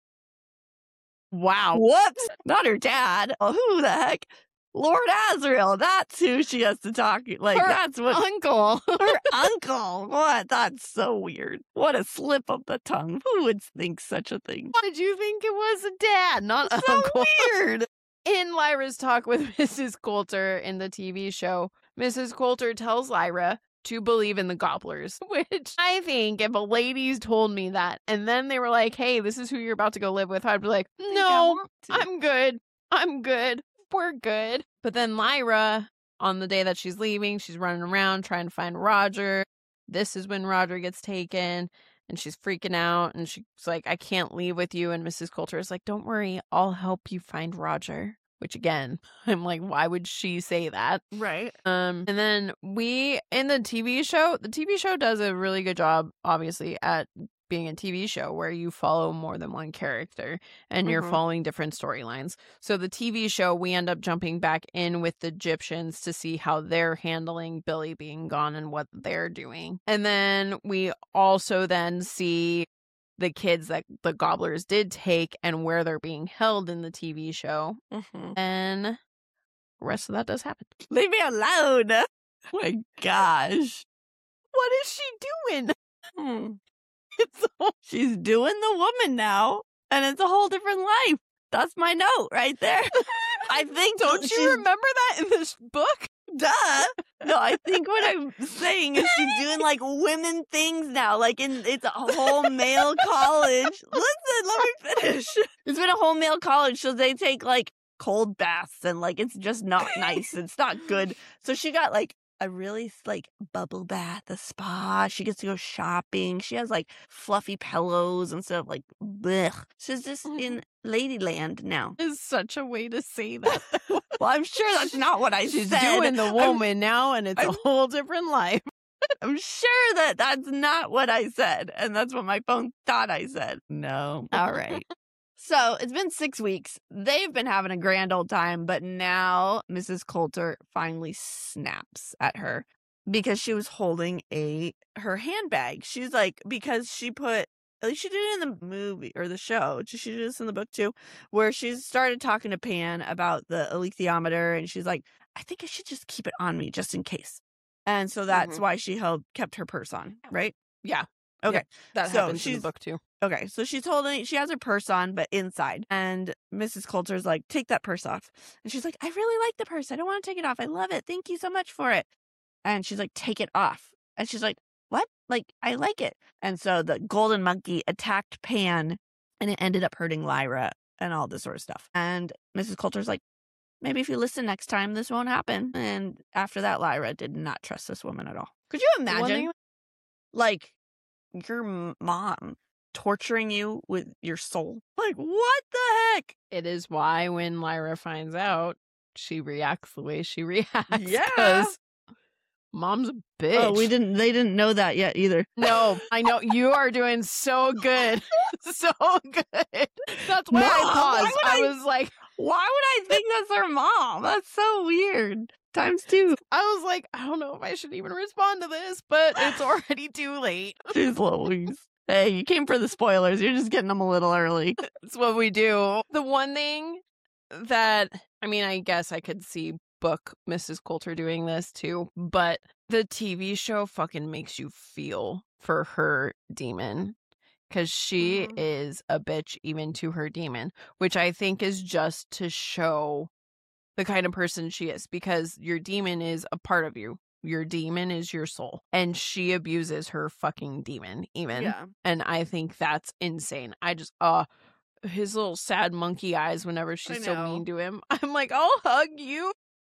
Wow. Whoops, not her dad. Oh, who the heck? Lord Asriel. That's who she has to talk. Like, Her that's what Uncle. her uncle. What? That's so weird. What a slip of the tongue. Who would think such a thing? Why did you think it was a dad, not So uncle? weird. In Lyra's talk with Missus Coulter in the T V show, Missus Coulter tells Lyra to believe in the gobblers, which I think if a lady's told me that and then they were like, hey, this is who you're about to go live with, I'd be like, Think I no, want to. I'm good. I'm good. We're good. But then Lyra, on the day that she's leaving, she's running around trying to find Roger. This is when Roger gets taken and she's freaking out and she's like, I can't leave with you. And Missus Coulter is like, don't worry, I'll help you find Roger. Which again, I'm like, why would she say that? Right. Um, and then we, in the T V show, the T V show does a really good job, obviously, at being a T V show where you follow more than one character and you're Mhm. following different storylines. So the T V show, we end up jumping back in with the Egyptians to see how they're handling Billy being gone and what they're doing. And then we also then see the kids that the gobblers did take and where they're being held in the T V show. Mm-hmm. And the rest of that does happen. Leave me alone. Oh my gosh. What is she doing? Hmm. It's so She's doing the woman now, and it's a whole different life. That's my note right there. I think Don't you she's- remember that in this book? Duh. No, I think what I'm saying is she's doing like women things now. Like in it's a whole male college. Listen, let me finish. It's been a whole male college, so they take like cold baths and like it's just not nice. It's not good. So she got like a really like bubble bath, a spa. She gets to go shopping. She has like fluffy pillows and stuff. Like, blech. She's just in Ladyland now. Is such a way to say that. Well, I'm sure that's not what I She's said. doing the I'm woman now, and it's a I'm- whole different life. I'm sure that that's not what I said. And that's what my phone thought I said. No. All right. So it's been six weeks. They've been having a grand old time, but now Missus Coulter finally snaps at her because she was holding a her handbag. She's like, because she put, at least she did it in the movie or the show. She did this in the book too, where she started talking to Pan about the alethiometer, and she's like, I think I should just keep it on me just in case. And so that's Mhm. why she held kept her purse on, right? Yeah. Okay. That So happens in the she's- book too. Okay, so she's holding, she has her purse on, but inside. And Missus Coulter's like, take that purse off. And she's like, I really like the purse. I don't want to take it off. I love it. Thank you so much for it. And she's like, take it off. And she's like, what? Like, I like it. And so the golden monkey attacked Pan, and it ended up hurting Lyra and all this sort of stuff. And Missus Coulter's like, maybe if you listen next time, this won't happen. And after that, Lyra did not trust this woman at all. Could you One imagine, thing- like, your m- mom torturing you with your soul? Like, what the heck? It is why when Lyra finds out, she reacts the way she reacts. Yeah. 'Cause mom's a bitch. Oh, we didn't, they didn't know that yet either. No, I know you are doing so good. So good. That's why Mom, I why paused. would I I- was like, Why would I think that's her mom? That's so weird. Times two. I was like, I don't know if I should even respond to this, but it's already too late. Jeez Louise. Hey, you came for the spoilers. You're just getting them a little early. That's what we do. The one thing that, I mean, I guess I could see book Missus Coulter doing this too, but the T V show fucking makes you feel for her demon. Because she Mhm. is a bitch even to her demon, which I think is just to show the kind of person she is. Because your demon is a part of you. Your demon is your soul. And she abuses her fucking demon even. Yeah. And I think that's insane. I just, uh, his little sad monkey eyes whenever she's so know. mean to him. I'm like, I'll hug you.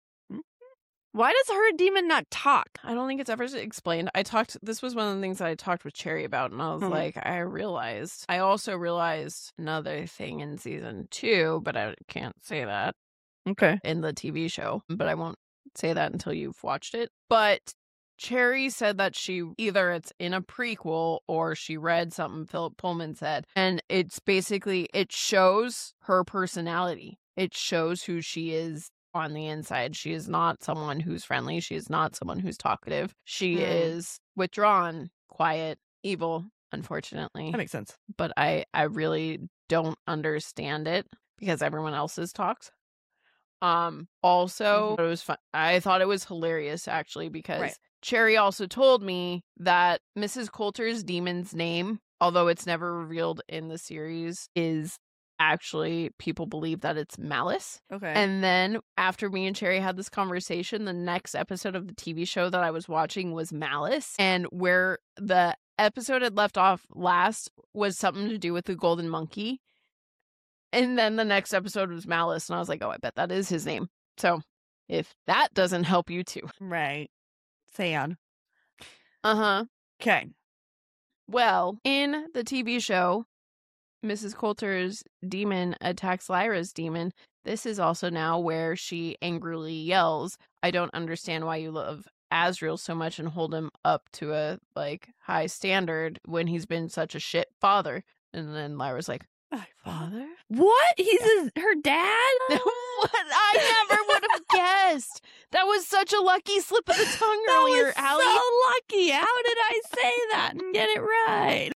Why does her demon not talk? I don't think it's ever explained. I talked, this was one of the things that I talked with Cherry about, and I was Mhm. like, I realized, I also realized another thing in season two, but I can't say that Okay. in the T V show, but I won't say that until you've watched it. But Cherry said that she, either it's in a prequel or she read something Philip Pullman said, and it's basically, it shows her personality. It shows who she is on the inside. She is not someone who's friendly. She is not someone who's talkative. She Hmm. is withdrawn, quiet, evil, unfortunately. That makes sense. But I, I really don't understand it because everyone else's talks. Um, also, Mhm. it was fun. I thought it was hilarious actually because Right. Cherry also told me that Missus Coulter's demon's name, although it's never revealed in the series, is actually, people believe that it's Malice. Okay. And then after me and Cherry had this conversation, the next episode of the T V show that I was watching was Malice. And where the episode had left off last was something to do with the golden monkey. And then the next episode was Malice. And I was like, oh, I bet that is his name. So if that doesn't help you too. right. Sad. Uh-huh. Okay. Well, in the T V show, Missus Coulter's demon attacks Lyra's demon. This is also now where she angrily yells, I don't understand why you love Azriel so much and hold him up to a like high standard when he's been such a shit father. And then Lyra's like, My father? What? He's his, her dad? What? I never would have guessed. That was such a lucky slip of the tongue That earlier, was Allie. so lucky. How did I say that and get it right?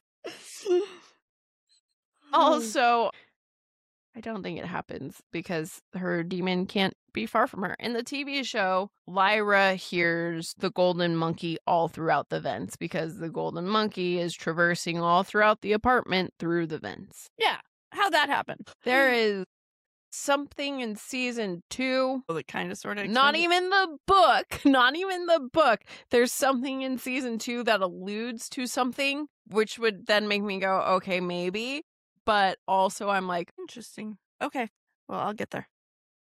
Also, I don't think it happens because her demon can't be far from her. In the T V show, Lyra hears the golden monkey all throughout the vents because the golden monkey is traversing all throughout the apartment through the vents. Yeah. How'd that happen? There is something in season two. Well, it kind of sort of. Not even the book. Not even the book. There's something in season two that alludes to something, which would then make me go, okay, maybe. But also, I'm like, Interesting. Okay. Well, I'll get there.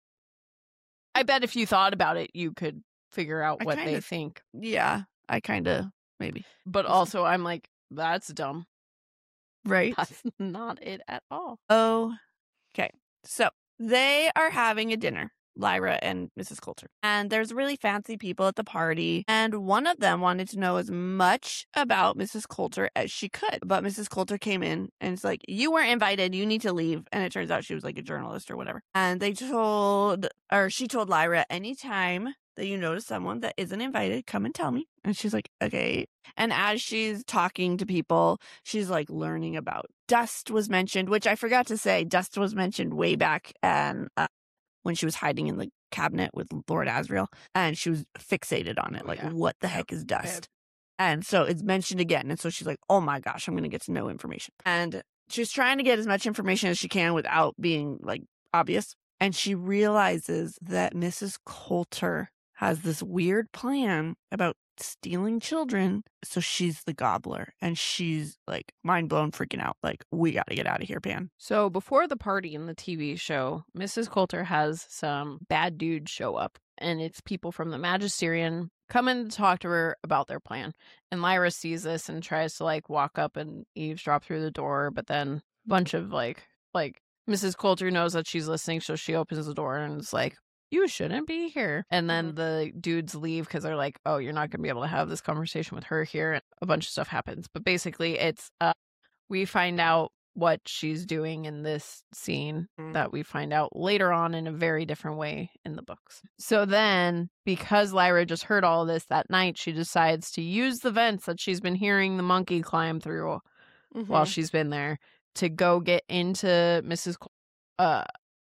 I bet if you thought about it, you could figure out I what kinda- they think. Yeah. I kind of, maybe. But We'll see. also, I'm like, that's dumb. Right. That's not it at all. Oh. Okay. So they are having a dinner, Lyra and Missus Coulter. And there's really fancy people at the party. And one of them wanted to know as much about Missus Coulter as she could. But Missus Coulter came in and it's like, you weren't invited. You need to leave. And it turns out she was like a journalist or whatever. And they told, or she told Lyra, anytime that you notice someone that isn't invited, come and tell me. And she's like, okay. And as she's talking to people, she's like learning about dust was mentioned, which I forgot to say, dust was mentioned way back and uh, when she was hiding in the cabinet with Lord Asriel, and she was fixated on it. Oh, Like, yeah. what the heck is dust? And so it's mentioned again. And so she's like, oh my gosh, I'm going to get to know information. And she's trying to get as much information as she can without being like obvious. And she realizes that Missus Coulter has this weird plan about stealing children. So she's the gobbler and she's like mind blown, freaking out. Like, we got to get out of here, Pan. So before the party in the T V show, Missus Coulter has some bad dudes show up. And it's people from the Magisterium coming to talk to her about their plan. And Lyra sees this and tries to like walk up and eavesdrop through the door. But then a bunch of like, like Missus Coulter knows that she's listening. So she opens the door and is like, you shouldn't be here. And then Mhm. the dudes leave because they're like, oh, you're not going to be able to have this conversation with her here. And a bunch of stuff happens. But basically, it's, uh, we find out what she's doing in this scene Mm. that we find out later on in a very different way in the books. So then, because Lyra just heard all of this that night, she decides to use the vents that she's been hearing the monkey climb through while Mhm. she's been there to go get into Missus Col- uh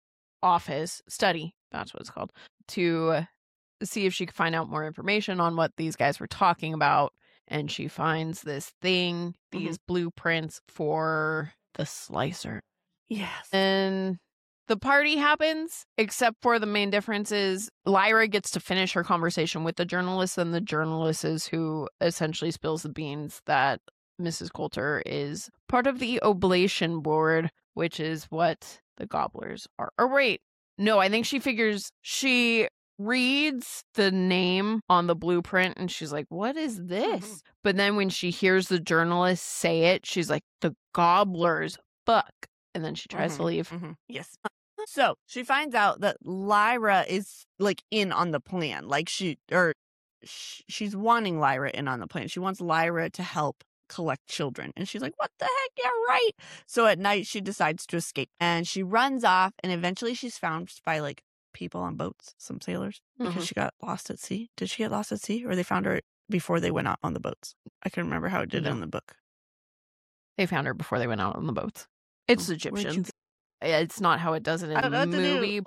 office study, that's what it's called, to see if she could find out more information on what these guys were talking about and she finds this thing, these blueprints for the slicer. Yes. And the party happens, except for the main difference is Lyra gets to finish her conversation with the journalist, and the journalist is who essentially spills the beans that Missus Coulter is part of the Oblation Board, which is what the Gobblers are. Or wait, no, I think she figures she reads the name on the blueprint and she's like, what is this? Mm-hmm. But then when she hears the journalist say it, she's like, the Gobblers, fuck. And then she tries mm-hmm. to leave. Mm-hmm. Yes. So she finds out that Lyra is like in on the plan. Like she, or sh- she's wanting Lyra in on the plan. She wants Lyra to help collect children. And she's like, what the heck? Yeah, right. So at night she decides to escape and she runs off, and eventually she's found by like people on boats, some sailors, because Mhm. she got lost at sea. Did she get lost at sea, or they found her before they went out on the boats? I can remember how it did No. in the book. They found her before they went out on the boats. It's Oh, where'd you Egyptians. It's not how it does it in I don't know the what to do. movie.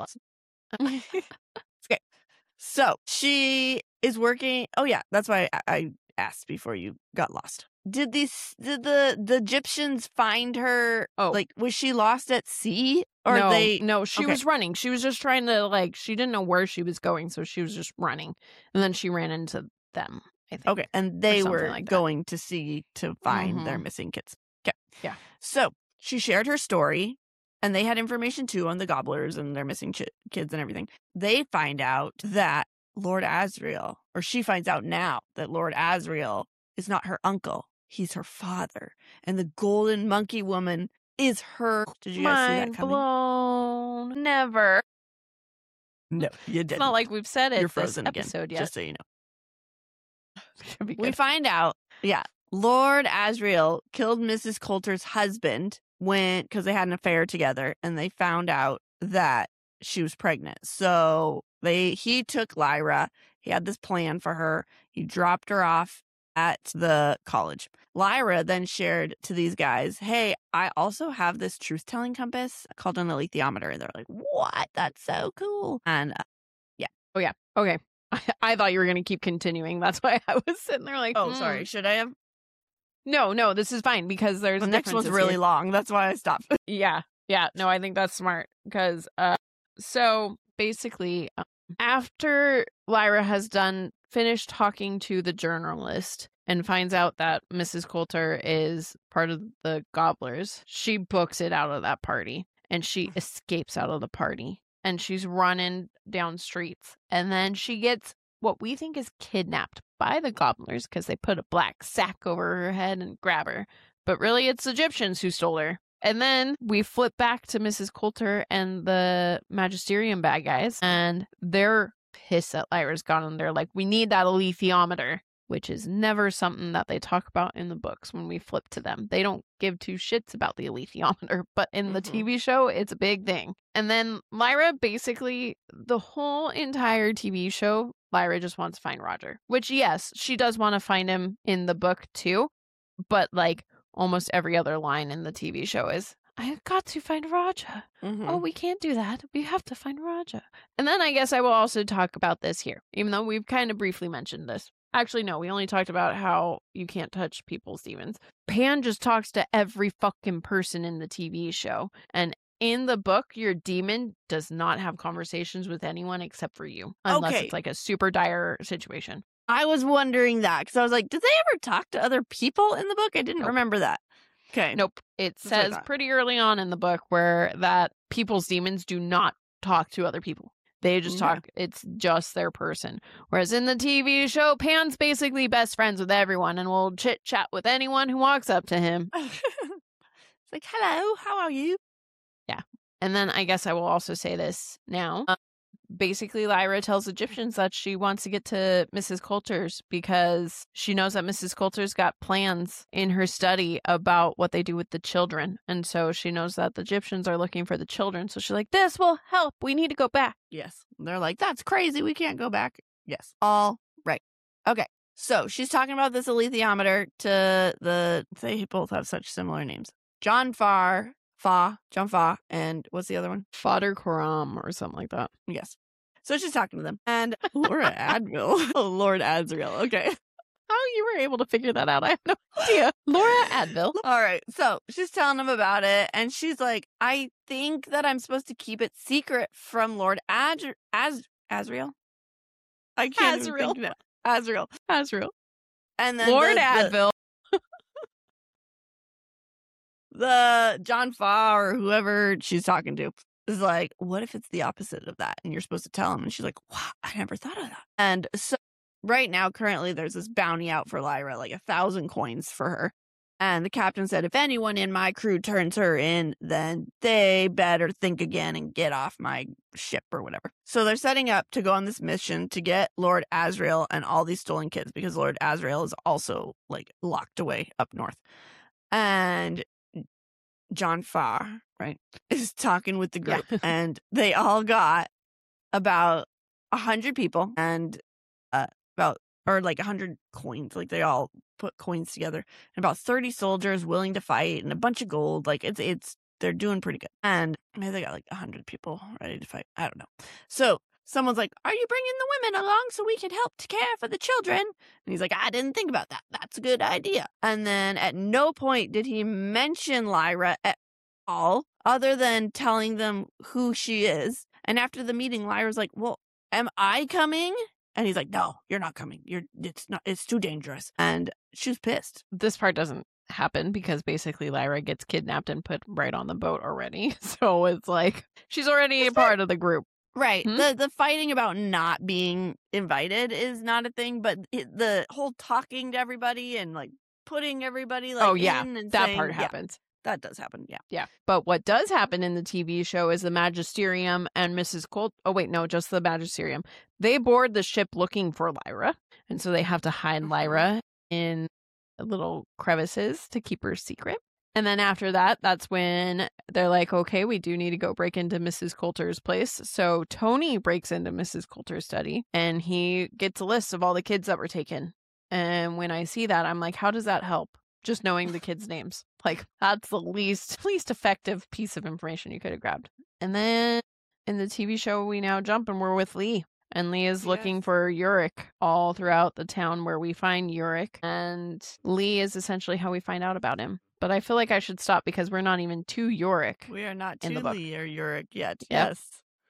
Okay. So she is working. Oh yeah, that's why I, I asked before you got lost. Did these did the the Egyptians find her? Oh. Like, was she lost at sea, or no, they? no, she okay. was running. She was just trying to, like, she didn't know where she was going, so she was just running. And then she ran into them, I think. Okay, and they something were like that. going to sea to find their Mhm. missing kids. Okay. Yeah. So she shared her story, and they had information too on the Gobblers and their missing ch- kids and everything. They find out that Lord Asriel, or she finds out now that Lord Asriel is not her uncle. He's her father. And the golden monkey woman is her. Did you guys see that Mind coming? blown. Never. No, you It's didn't. not like we've said it You're this frozen again, episode yet. just so you know. Should be We good. find out, yeah, Lord Asriel killed Missus Coulter's husband when, because they had an affair together, and they found out that she was pregnant. So they he took Lyra. He had this plan for her. He dropped her off at the college. Lyra then shared to these guys, hey, I also have this truth-telling compass called an alethiometer. And they're like, what? That's so cool. And uh, Oh, yeah. Okay. I, I thought you were going to keep continuing. That's why I was sitting there like, oh, hmm. sorry, should I have? No, no, this is fine because there's The next one's differences really here. long. That's why I stopped. Yeah. Yeah. No, I think that's smart because, uh, so basically, um, after Lyra has done, finished talking to the journalist and finds out that Missus Coulter is part of the Gobblers, she books it out of that party and she escapes out of the party and she's running down streets. And then she gets what we think is kidnapped by the Gobblers because they put a black sack over her head and grab her. But really, it's Egyptians who stole her. And then we flip back to Missus Coulter and the Magisterium bad guys, and they're pissed that Lyra's gone, and they're like, we need that alethiometer, which is never something that they talk about in the books when we flip to them. They don't give two shits about the alethiometer, but in the Mhm. T V show, it's a big thing. And then Lyra, basically, the whole entire T V show, Lyra just wants to find Roger, which, yes, she does want to find him in the book too, but like, almost every other line in the T V show is, I've got to find Raja. Mhm. Oh, we can't do that. We have to find Raja. And then I guess I will also talk about this here, even though we've kind of briefly mentioned this. Actually, no, we only talked about how you can't touch people's demons. Pan just talks to every fucking person in the T V show. And in the book, your demon does not have conversations with anyone except for you, unless Okay. it's like a super dire situation. I was wondering that because I was like, did they ever talk to other people in the book? I didn't Nope. remember that. Okay. Nope. It That's what I says thought. pretty early on in the book where that people's demons do not talk to other people. They just Okay. talk. It's just their person. Whereas in the T V show, Pan's basically best friends with everyone and will chit chat with anyone who walks up to him. It's like, hello, how are you? And then I guess I will also say this now. Um, basically, Lyra tells Egyptians that she wants to get to Missus Coulter's because she knows that Missus Coulter's got plans in her study about what they do with the children. And so she knows that the Egyptians are looking for the children. So she's like, this will help. We need to go back. Yes. They're like, that's crazy. We can't go back. Yes. All right. Okay. So she's talking about this alethiometer to the, they both have such similar names. John Farr, Fa, John Fa, and what's the other one? Fodder Karam or something like that. Yes. So she's talking to them. And Laura Admiral. Oh, Lord Asriel. Okay. How you were able to figure that out, I have no idea. Laura Advil. All right. So she's telling him about it. And she's like, I think that I'm supposed to keep it secret from Lord Ad- Az- Azriel. I can't even Azriel. think now. Azriel. Azriel. And then Lord the, the, Advil. the John Farr or whoever she's talking to is like, what if it's the opposite of that? And you're supposed to tell him. And she's like, wow, I never thought of that. And so right now, currently, there's this bounty out for Lyra, like a thousand coins for her. And the captain said, if anyone in my crew turns her in, then they better think again and get off my ship or whatever. So they're setting up to go on this mission to get Lord Azrael and all these stolen kids, because Lord Azrael is also like locked away up north. And John Farr, right, is talking with the group. Yeah. And they all got about a hundred people and uh, about, or like a hundred coins. Like they all put coins together, and about thirty soldiers willing to fight and a bunch of gold. Like it's, it's, they're doing pretty good. And maybe they got like a hundred people ready to fight. I don't know. So someone's like, are you bringing the women along so we can help to care for the children? And he's like, I didn't think about that. That's a good idea. And then at no point did he mention Lyra at all, other than telling them who she is. And after the meeting, Lyra's like, well, am I coming? And he's like, no, you're not coming. You're, it's not, it's too dangerous. And she's pissed. This part doesn't happen because basically Lyra gets kidnapped and put right on the boat already. So it's like she's already a part of the group. Right. Hmm? The the fighting about not being invited is not a thing, but it, the whole talking to everybody and like putting everybody like Oh, yeah. in and That saying- part yeah, happens. that does happen. Yeah. Yeah. But what does happen in the T V show is the Magisterium and Missus Colt. Oh, wait, no, just the Magisterium. They board the ship looking for Lyra. And so they have to hide Lyra in little crevices to keep her secret. And then after that, that's when they're like, okay, we do need to go break into Missus Coulter's place. So Tony breaks into Missus Coulter's study and he gets a list of all the kids that were taken. And when I see that, I'm like, how does that help? Just knowing the kids' names. Like, that's the least least effective piece of information you could have grabbed. And then in the T V show, we now jump and we're with Lee. And Lee is looking Yes. for Yurik all throughout the town where we find Yurik. And Lee is essentially how we find out about him. But I feel like I should stop because we're not even to Yurik. We are not In the to book. Lee or Yurik yet. Yep. Yes.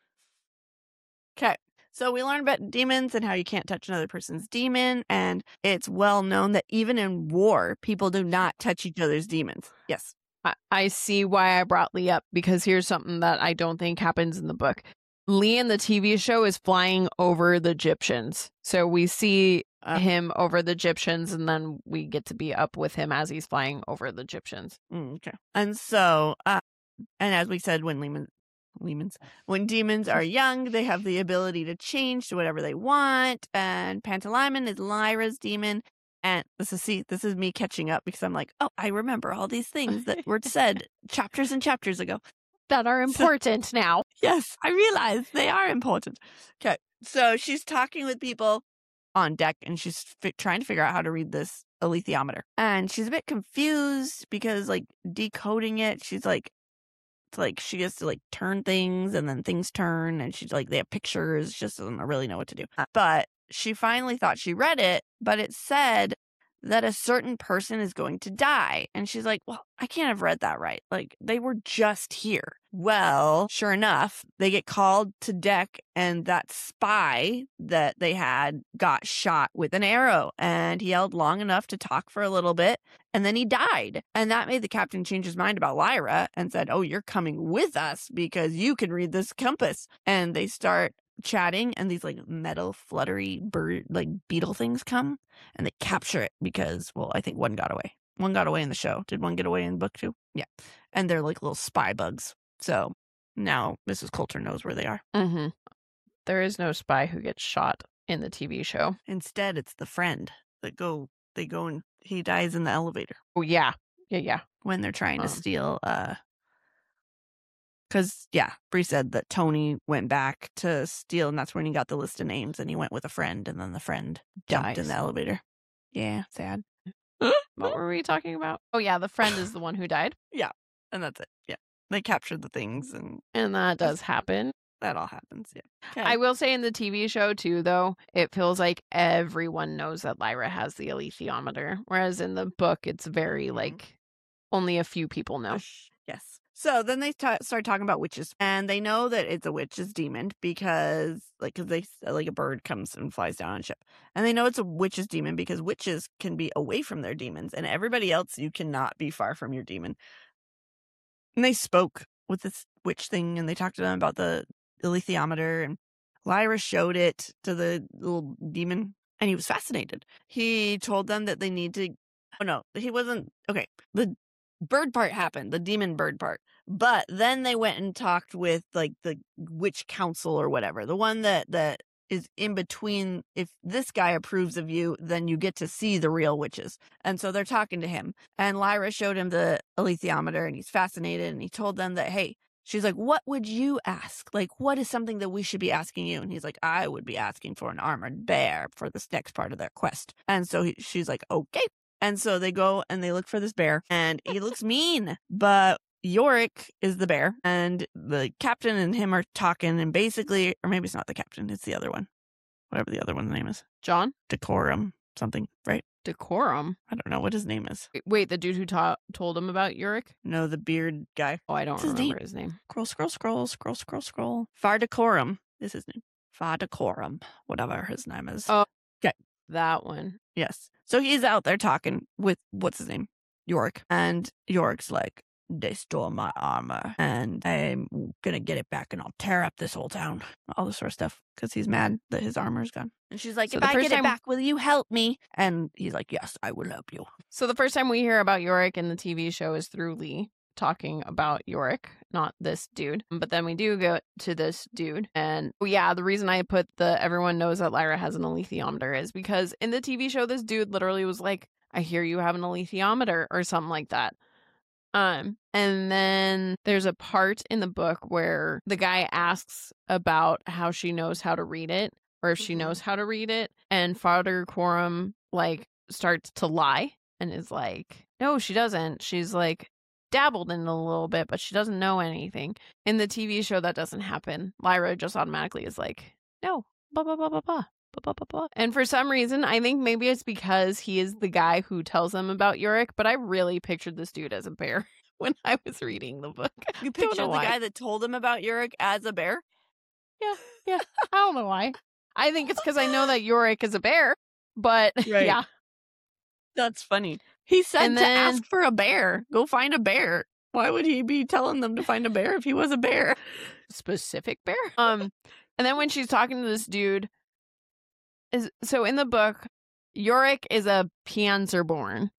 Okay. So we learned about demons and how you can't touch another person's demon. And it's well known that even in war, people do not touch each other's demons. Yes. I, I see why I brought Lee up because here's something that I don't think happens in the book. Lee in the T V show is flying over the Egyptians. So we see Uh, him over the Egyptians and then we get to be up with him as he's flying over the Egyptians. Mm, okay. And so, uh, and as we said, when Lehman, Lehman's, when demons are young, they have the ability to change to whatever they want. And Pantalaimon is Lyra's demon. And this is, see, this is me catching up because I'm like, oh, I remember all these things that were said chapters and chapters ago. That are important now. Yes, I realize they are important. Okay. So she's talking with people on deck and she's fi- trying to figure out how to read this alethiometer. And she's a bit confused because, like, decoding it, she's like, it's like she has to, like, turn things and then things turn. And she's like, they have pictures. She just doesn't really know what to do. But she finally thought she read it, but it said that a certain person is going to die. And she's like, well, I can't have read that right. Like, they were just here. Well, sure enough, they get called to deck and that spy that they had got shot with an arrow and he held long enough to talk for a little bit and then he died. And that made the captain change his mind about Lyra and said, oh, you're coming with us because you can read this compass. And they start chatting and these like metal fluttery bird like beetle things come and they capture it because, well, I think one got away. One got away in the show. Did one get away in the book too? Yeah. And they're like little spy bugs. So now Missus Coulter knows where they are. Mm-hmm. There is no spy who gets shot in the T V show. Instead, it's the friend that go, they go and he dies in the elevator Oh, yeah. Yeah, yeah. when they're trying to Um. steal, uh, because, yeah, Bree said that Tony went back to steal, and that's when he got the list of names, and he went with a friend, and then the friend jumped in Dies. the elevator. Yeah, sad. What were we talking about? Oh, yeah. The friend is the one who died. And that's it. Yeah. They captured the things, and And that does happen. that all happens. Yeah. Okay. I will say in the T V show too, though, it feels like everyone knows that Lyra has the alethiometer, whereas in the book, it's very Mhm. like only a few people know. Yes. So then they ta start talking about witches, and they know that it's a witch's demon because, like, cause they like a bird comes and flies down on a ship, and they know it's a witch's demon because witches can be away from their demons, and everybody else you cannot be far from your demon. And they spoke with this witch thing, and they talked to them about the alethiometer, and Lyra showed it to the little demon, and he was fascinated. He told them that they need to. Oh no, he wasn't okay. The bird part happened, the demon bird part. But then they went and talked with like the witch council or whatever, the one that that is in between. If this guy approves of you, then you get to see the real witches. And so they're talking to him, and Lyra showed him the alethiometer, and he's fascinated, and he told them that, hey, she's like, what would you ask? Like, what is something that we should be asking you? And he's like, I would be asking for an armored bear for this next part of their quest. And so he, she's like, okay. And so they go and they look for this bear, and he looks mean, but Yorick is the bear, and the captain and him are talking, and basically, or maybe it's not the captain, it's the other one, whatever the other one's name is. John? Decorum something, right? Decorum? I don't know what his name is. Wait, the dude who ta- told him about Yorick? No, the beard guy. Oh, I don't What's his remember name? his name. Scroll, scroll, scroll, scroll, scroll, scroll. Fardecorum is his name. Fardecorum, whatever his name is. Oh. Okay. That one. Yes. So he's out there talking with, what's his name? Yorick. And Yorick's like, they stole my armor, and I'm gonna get it back, and I'll tear up this whole town. All this sort of stuff, because he's mad that his armor's gone. And she's like, So if the I first get time- it back, will you help me? And he's like, yes, I will help you. So the first time we hear about Yorick in the T V show is through Lee talking about Yorick, not this dude. But then we do go to this dude. And oh, yeah, the reason I put the everyone knows that Lyra has an alethiometer is because in the T V show, this dude literally was like, I hear you have an alethiometer or something like that. Um, and then there's a part in the book where the guy asks about how she knows how to read it, or if she Mhm. knows how to read it, and Father Quorum like starts to lie and is like, no, she doesn't. She's like dabbled in it a little bit, but she doesn't know anything. In the T V show, that doesn't happen. Lyra just automatically is like, no, blah blah blah blah blah. Blah, blah, blah. And for some reason, I think maybe it's because he is the guy who tells them about Yorick, but I really pictured this dude as a bear when I was reading the book. You Don't pictured know the why. guy that told him about Yorick as a bear? Yeah, yeah. I don't know why. I think it's because I know that Yorick is a bear, but Right. yeah. That's funny. He said And to then- ask for a bear. Go find a bear. Why would he be telling them to find a bear if he was a bear? Specific bear. Um, and then when she's talking to this dude, is so in the book, Yorick is a Panzerborn,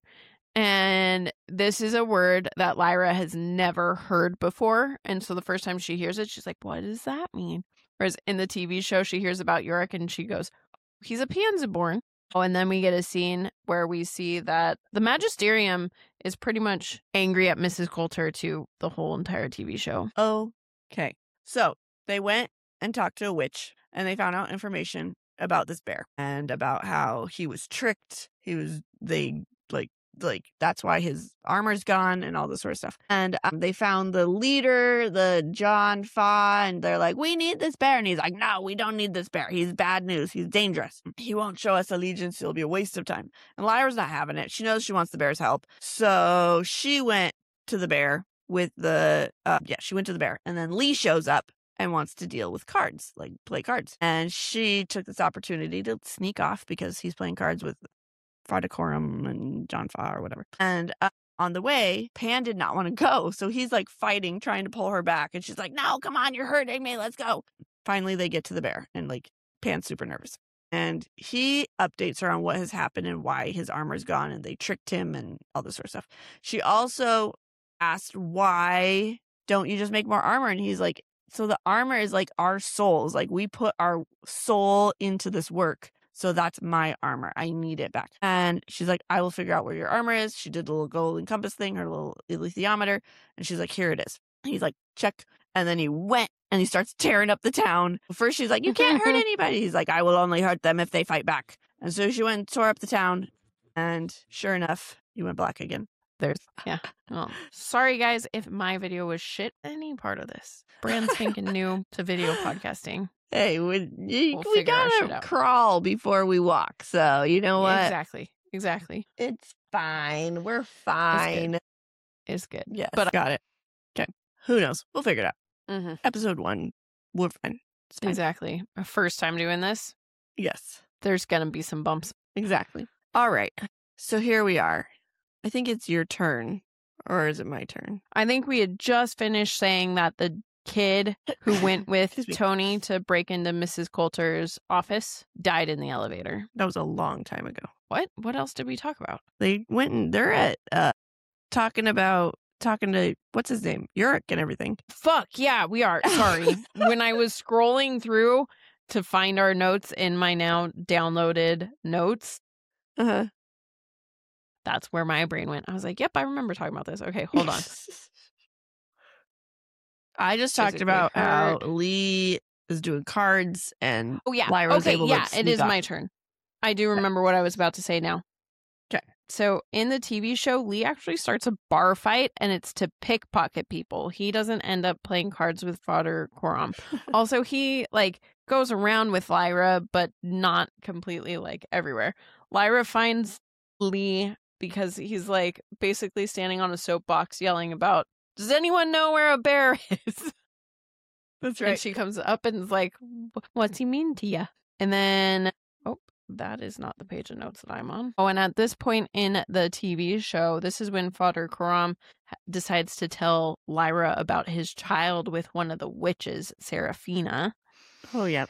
and this is a word that Lyra has never heard before. And so the first time she hears it, she's like, "What does that mean?" Whereas in the T V show, she hears about Yorick and she goes, "He's a Panzerborn." Oh, and then we get a scene where we see that the Magisterium is pretty much angry at Missus Coulter to the whole entire T V show. Okay. So they went and talked to a witch, and they found out information about this bear and about how he was tricked. He was, they like, like that's why his armor's gone and all this sort of stuff. And um, they found the leader, the John Fa, and they're like, we need this bear. And he's like, no, we don't need this bear. He's bad news. He's dangerous. He won't show us allegiance. It'll be a waste of time. And Lyra's not having it. She knows she wants the bear's help. So she went to the bear with the, uh, yeah, she went to the bear. And then Lee shows up and wants to deal with cards, like play cards. And she took this opportunity to sneak off because he's playing cards with Fardecorum and John Fa or whatever. And uh, on the way, Pan did not want to go. So he's like fighting, trying to pull her back. And she's like, no, come on, you're hurting me. Let's go. Finally, they get to the bear, and like Pan's super nervous. And he updates her on what has happened and why his armor's gone, and they tricked him and all this sort of stuff. She also asked, why don't you just make more armor? And he's like, so the armor is like our souls. Like we put our soul into this work. So that's my armor. I need it back. And she's like, I will figure out where your armor is. She did a little golden compass thing, her little alethiometer. And she's like, here it is. And he's like, check. And then he went and he starts tearing up the town. First, she's like, you can't hurt anybody. He's like, I will only hurt them if they fight back. And so she went and tore up the town. And sure enough, he went black again. there's, yeah. Well, sorry, guys, if my video was shit, any part of this. Brand spanking new to video podcasting. Hey, we, you, We'll we figure our shit gotta out. crawl before we walk. So, you know what? Exactly. Exactly. It's fine. We're fine. It's good. Yes. But But got it. Okay. Who knows? We'll figure it out. Mhm. Episode one. We're fine. It's fine. Exactly. A first time doing this, Yes. there's going to be some bumps. Exactly. All right. So here we are. I think it's your turn. Or is it my turn? I think we had just finished saying that the kid who went with Excuse me. Tony to break into Missus Coulter's office died in the elevator. That was a long time ago. What? What else did we talk about? They went and they're at uh talking about talking to what's his name? Yurik and everything. Fuck, yeah, we are. Sorry. When I was scrolling through to find our notes in my now downloaded notes, Uh-huh. that's where my brain went. I was like, yep, I remember talking about this. Okay, hold on. I just talked Physically about how hurt. Lee is doing cards and Oh, yeah. Lyra was okay, able to yeah, it sneak is off. my turn. I do remember what I was about to say now. 'Kay. So in the T V show, Lee actually starts a bar fight, and it's to pickpocket people. He doesn't end up playing cards with Father Coram. Also, he, like, goes around with Lyra, but not completely, like, everywhere. Lyra finds Lee because he's, like, basically standing on a soapbox yelling about, does anyone know where a bear is? That's And she comes up and is like, what's he mean to ya? And then, oh, that is not the page of notes that I'm on. Oh, and at this point in the T V show, this is when Father Coram decides to tell Lyra about his child with one of the witches, Seraphina. Oh yeah.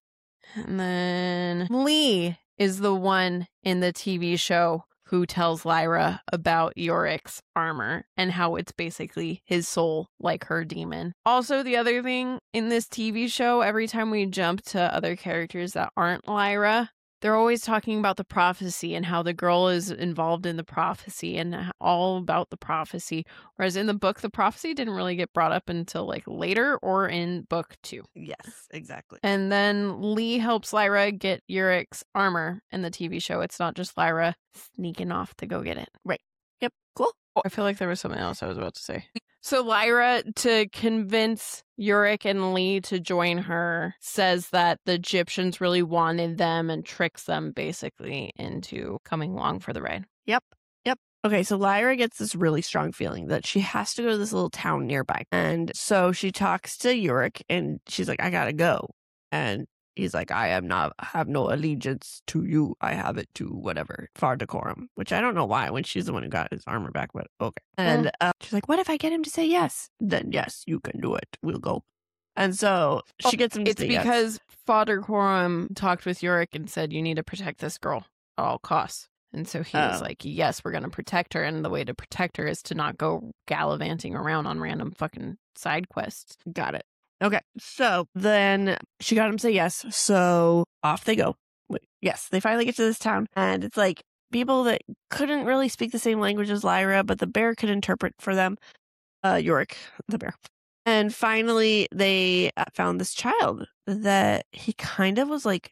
And then Lee is the one in the T V show who tells Lyra about Yorick's armor and how it's basically his soul, like her demon. Also, the other thing in this T V show, every time we jump to other characters that aren't Lyra, they're always talking about the prophecy and how the girl is involved in the prophecy and all about the prophecy. Whereas in the book, the prophecy didn't really get brought up until like later or in book two. Yes, exactly. And then Lee helps Lyra get Yorick's armor in the T V show. It's not just Lyra sneaking off to go get it. Yep. Cool. Oh, I feel like there was something else I was about to say. So Lyra, to convince Yorick and Lee to join her, says that the Egyptians really wanted them and tricks them basically into coming along for the ride. Yep. Yep. Okay, so Lyra gets this really strong feeling that she has to go to this little town nearby. And so she talks to Yorick and she's like, I gotta go. And he's like, I am not have no allegiance to you. I have it to whatever, Far Decorum. Which I don't know why when she's the one who got his armor back, but okay. And uh, she's like, what if I get him to say yes? Then yes, you can do it. We'll go. And so she gets him to It's say yes. because Father Coram talked with Yorick and said, you need to protect this girl at all costs. And so he was Oh. like, yes, we're going to protect her. And the way to protect her is to not go gallivanting around on random fucking side quests. Got it. Okay. So then she got him to say yes. So off they go. Wait, yes, they finally get to this town. And it's like people that couldn't really speak the same language as Lyra, but the bear could interpret for them. Uh, Yorick, the bear. And finally, they uh, found this child that he kind of was like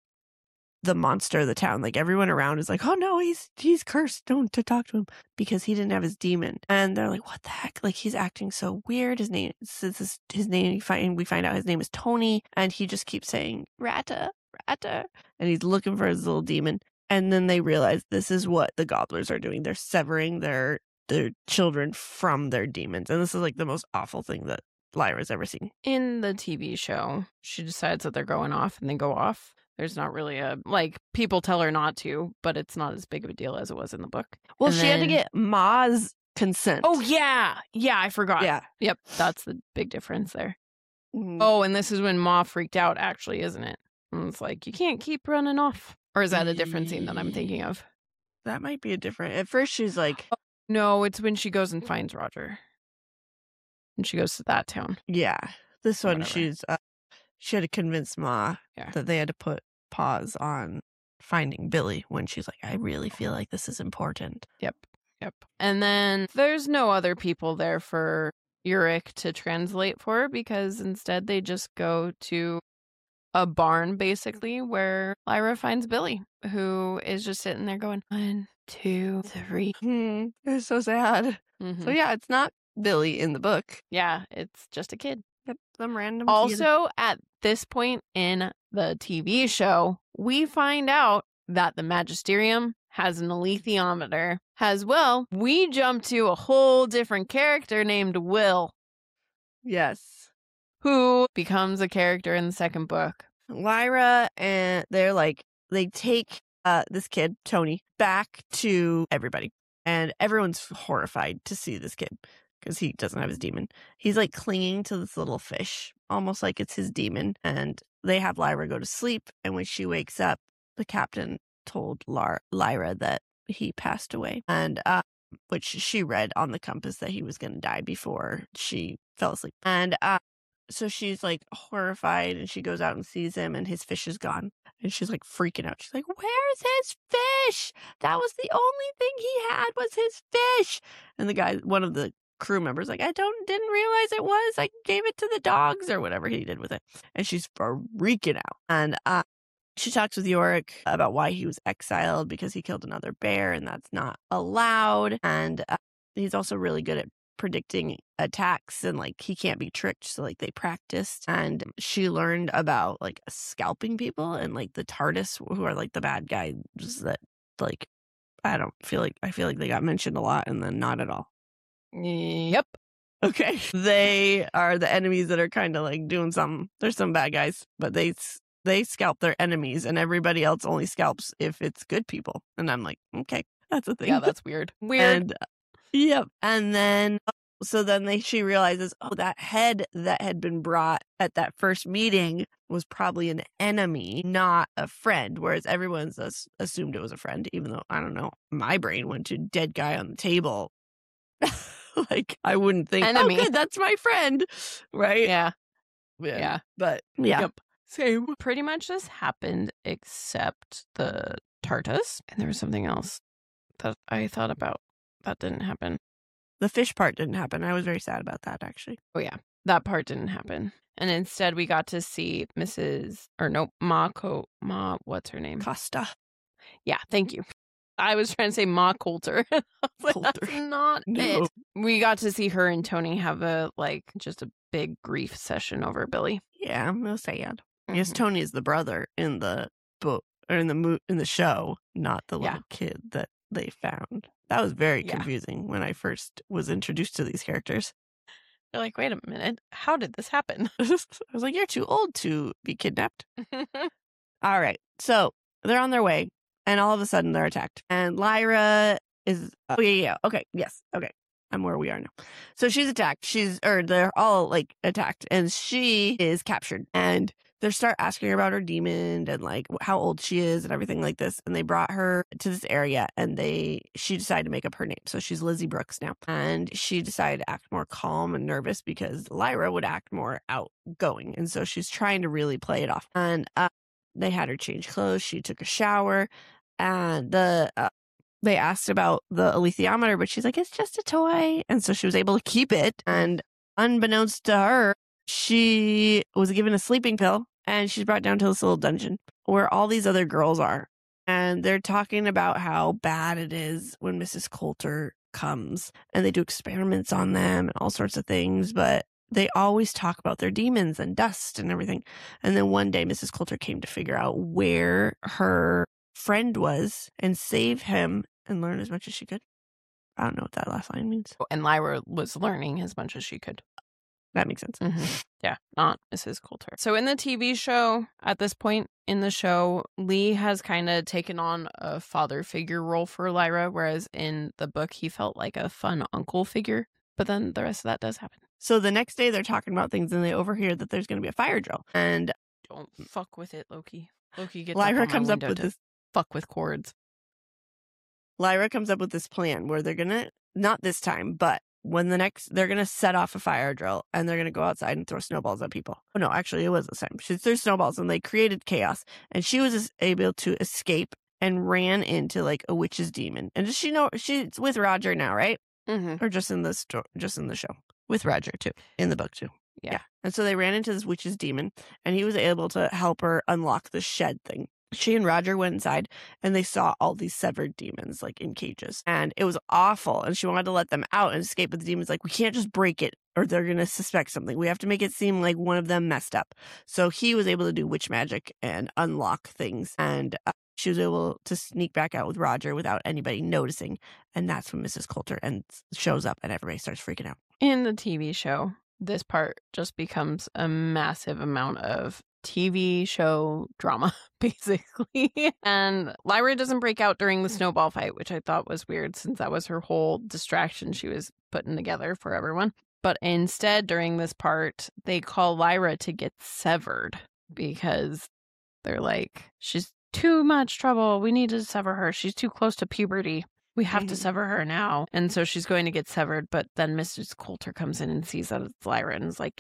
the monster of the town. Like everyone around is like, oh no, he's he's cursed. Don't to talk to him because he didn't have his demon. And they're like, what the heck? Like he's acting so weird. His name is his, his name. We find we find out his name is Tony, and he just keeps saying Rata, Rata, and he's looking for his little demon. And then they realize this is what the gobblers are doing. They're severing their their children from their demons, and this is like the most awful thing that Lyra's ever seen. In the T V show, she decides that they're going off and they go off. There's not really a, like, people tell her not to, but it's not as big of a deal as it was in the book. Well, And she had to then- get Ma's consent. Oh, yeah. Yeah, I forgot. yeah. Yep, that's the big difference there. Mhm. Oh, and this is when Ma freaked out, actually, isn't it? And it's like, you can't keep running off. Or is that a different scene that I'm thinking of? That might be a different. At first, she's like, No, it's when she goes and finds Roger. And she goes to that town. yeah. This one, Whatever. she's uh, she had to convince Ma Yeah. that they had to put pause on finding Billy when she's like, I really feel like this is important. Yep. Yep. And then there's no other people there for Yorick to translate for because instead they just go to a barn basically where Lyra finds Billy, who is just sitting there going, one, two, three. Hmm. It's so sad. Mhm. So yeah, it's not Billy in the book. Yeah, it's just a kid. Yep, some random kid. Also, at this point in the T V show, we find out that the Magisterium has an alethiometer. As well, we jump to a whole different character named Will, Yes. who becomes a character in the second book. Lyra and they're like, they take uh this kid, Tony, back to everybody. And everyone's horrified to see this kid because he doesn't have his demon. He's like clinging to this little fish, almost like it's his demon. And they have Lyra go to sleep. And when she wakes up, the captain told Lar- Lyra that he passed away. And, uh, which she read on the compass that he was going to die before she fell asleep. And, uh, so she's like horrified and she goes out and sees him and his fish is gone. And she's like freaking out. She's like, where's his fish? That was the only thing he had was his fish. And the guy, one of the crew members, like, I don't, didn't realize it was. I gave it to the dogs or whatever he did with it. And she's freaking out. And uh, she talks with Yorick about why he was exiled because he killed another bear and that's not allowed. And uh, he's also really good at predicting attacks and like he can't be tricked, so like they practiced. And she learned about like scalping people and like the TARDIS, who are like the bad guys that like I don't feel like I feel like they got mentioned a lot and then not at all. Yep. Okay, they are the enemies that are kind of like doing something. There's some bad guys, but they they scalp their enemies and everybody else only scalps if it's good people. And I'm like, okay, that's a thing. Yeah, that's weird. Weird. And, uh, yep. And then, so then they, she realizes, oh, that head that had been brought at that first meeting was probably an enemy, not a friend. Whereas everyone's as, assumed it was a friend, even though, I don't know, my brain went to dead guy on the table. Like, I wouldn't think, Enemy. oh, good, that's my friend. Right? Yeah. Yeah. Yeah. But, yeah. Yep. Same. Pretty much this happened except the TARDIS. And there was something else that I thought about that didn't happen. The fish part didn't happen. I was very sad about that, actually. Oh, yeah. That part didn't happen. And instead, we got to see Missus or no, Ma Co. Ma, what's her name? Costa. Yeah, thank you. I was trying to say Ma Coulter. I was like, Coulter. that's not No. it. We got to see her and Tony have a, like, just a big grief session over Billy. Yeah, I'm real sad. Yes, Mhm. Tony is the brother in the book or in the mo- in the show, not the little Yeah. kid that they found. That was very Yeah. confusing when I first was introduced to these characters. You're like, wait a minute. How did this happen? I was like, you're too old to be kidnapped. All right. So they're on their way, and all of a sudden they're attacked. And Lyra is. Oh, yeah, yeah. Okay. Yes. Okay. I'm where we are now. So she's attacked. She's, or they're all like attacked, and she is captured. And they start asking her about her demon and like how old she is and everything like this. And they brought her to this area and they, she decided to make up her name. So she's Lizzie Brooks now. And she decided to act more calm and nervous because Lyra would act more outgoing. And so she's trying to really play it off. And uh, they had her change clothes. She took a shower and the, uh, they asked about the alethiometer, but she's like, it's just a toy. And so she was able to keep it. And unbeknownst to her, she was given a sleeping pill and she's brought down to this little dungeon where all these other girls are. And they're talking about how bad it is when Missus Coulter comes and they do experiments on them and all sorts of things. But they always talk about their demons and dust and everything. And then one day Missus Coulter came to figure out where her friend was and save him and learn as much as she could. I don't know what that last line means. And Lyra was learning as much as she could. That makes sense. Mm-hmm. Yeah, not Missus Coulter. So in the T V show, at this point in the show, Lee has kind of taken on a father figure role for Lyra, whereas in the book, he felt like a fun uncle figure. But then the rest of that does happen. So the next day they're talking about things and they overhear that there's going to be a fire drill. And Don't fuck with it, Loki. Loki gets Lyra up on my comes up window with to this. fuck with cords. Lyra comes up with this plan where they're going to, not this time, but when the next, they're going to set off a fire drill and they're going to go outside and throw snowballs at people. Oh, no, actually, it was this time. She threw snowballs and they created chaos. And she was able to escape and ran into like a witch's demon. And does she know she's with Roger now, right? Mm-hmm. Or just in the sto- just in the show with Roger too, in the book too. Yeah. And so they ran into this witch's demon and he was able to help her unlock the shed thing. she and Roger went inside and they saw all these severed demons like in cages. And it was awful. And she wanted to let them out and escape, but the demon's like, we can't just break it or they're going to suspect something. We have to make it seem like one of them messed up. So he was able to do witch magic and unlock things. And uh, she was able to sneak back out with Roger without anybody noticing. And that's when Missus Coulter and shows up and everybody starts freaking out. In the T V show, this part just becomes a massive amount of T V show drama, basically. And Lyra doesn't break out during the snowball fight, which I thought was weird since that was her whole distraction she was putting together for everyone. But instead, during this part, they call Lyra to get severed because they're like, she's too much trouble. We need to sever her. She's too close to puberty. We have to sever her now. And so she's going to get severed. But then Missus Coulter comes in and sees that it's Lyra and is like,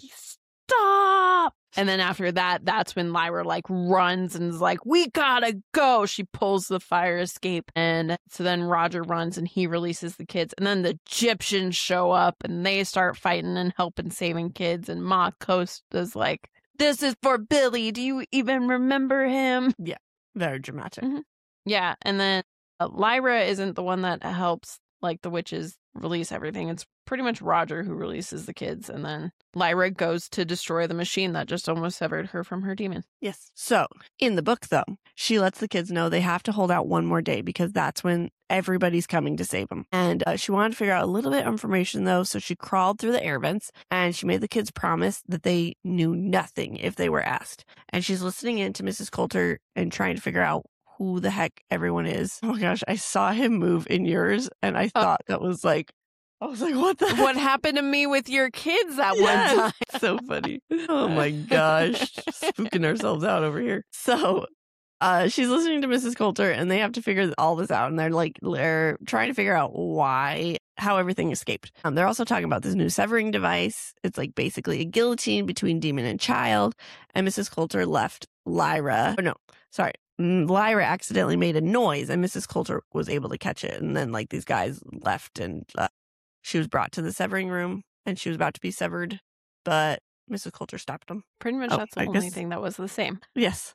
stop. And then after that, that's when Lyra like runs and is like, we gotta go. She pulls the fire escape. And so then Roger runs and he releases the kids. And then the Egyptians show up and they start fighting and helping saving kids. And Ma Costa's like, this is for Billy. Do you even remember him? Yeah, very dramatic. Mm-hmm. Yeah. And then uh, Lyra isn't the one that helps like the witches release everything. It's pretty much Roger who releases the kids. And then Lyra goes to destroy the machine that just almost severed her from her demon. Yes. So in the book, though, she lets the kids know they have to hold out one more day because that's when everybody's coming to save them. And uh, she wanted to figure out a little bit of information, though. So she crawled through the air vents and she made the kids promise that they knew nothing if they were asked. And she's listening in to Missus Coulter and trying to figure out who the heck everyone is. Oh my gosh, I saw him move in yours and I thought uh, that was like, I was like, what the heck? What happened to me with your kids that yes. one time? So funny. Oh my gosh. Spooking ourselves out over here. So uh, she's listening to Missus Coulter and they have to figure all this out. And they're like, they're trying to figure out why, how everything escaped. Um, they're also talking about this new severing device. It's like basically a guillotine between demon and child. And Missus Coulter left Lyra. Oh, no, sorry. Lyra accidentally made a noise and Missus Coulter was able to catch it. And then like these guys left and uh, she was brought to the severing room and she was about to be severed, but Missus Coulter stopped them. Pretty much oh, that's the I only guess, thing that was the same. Yes.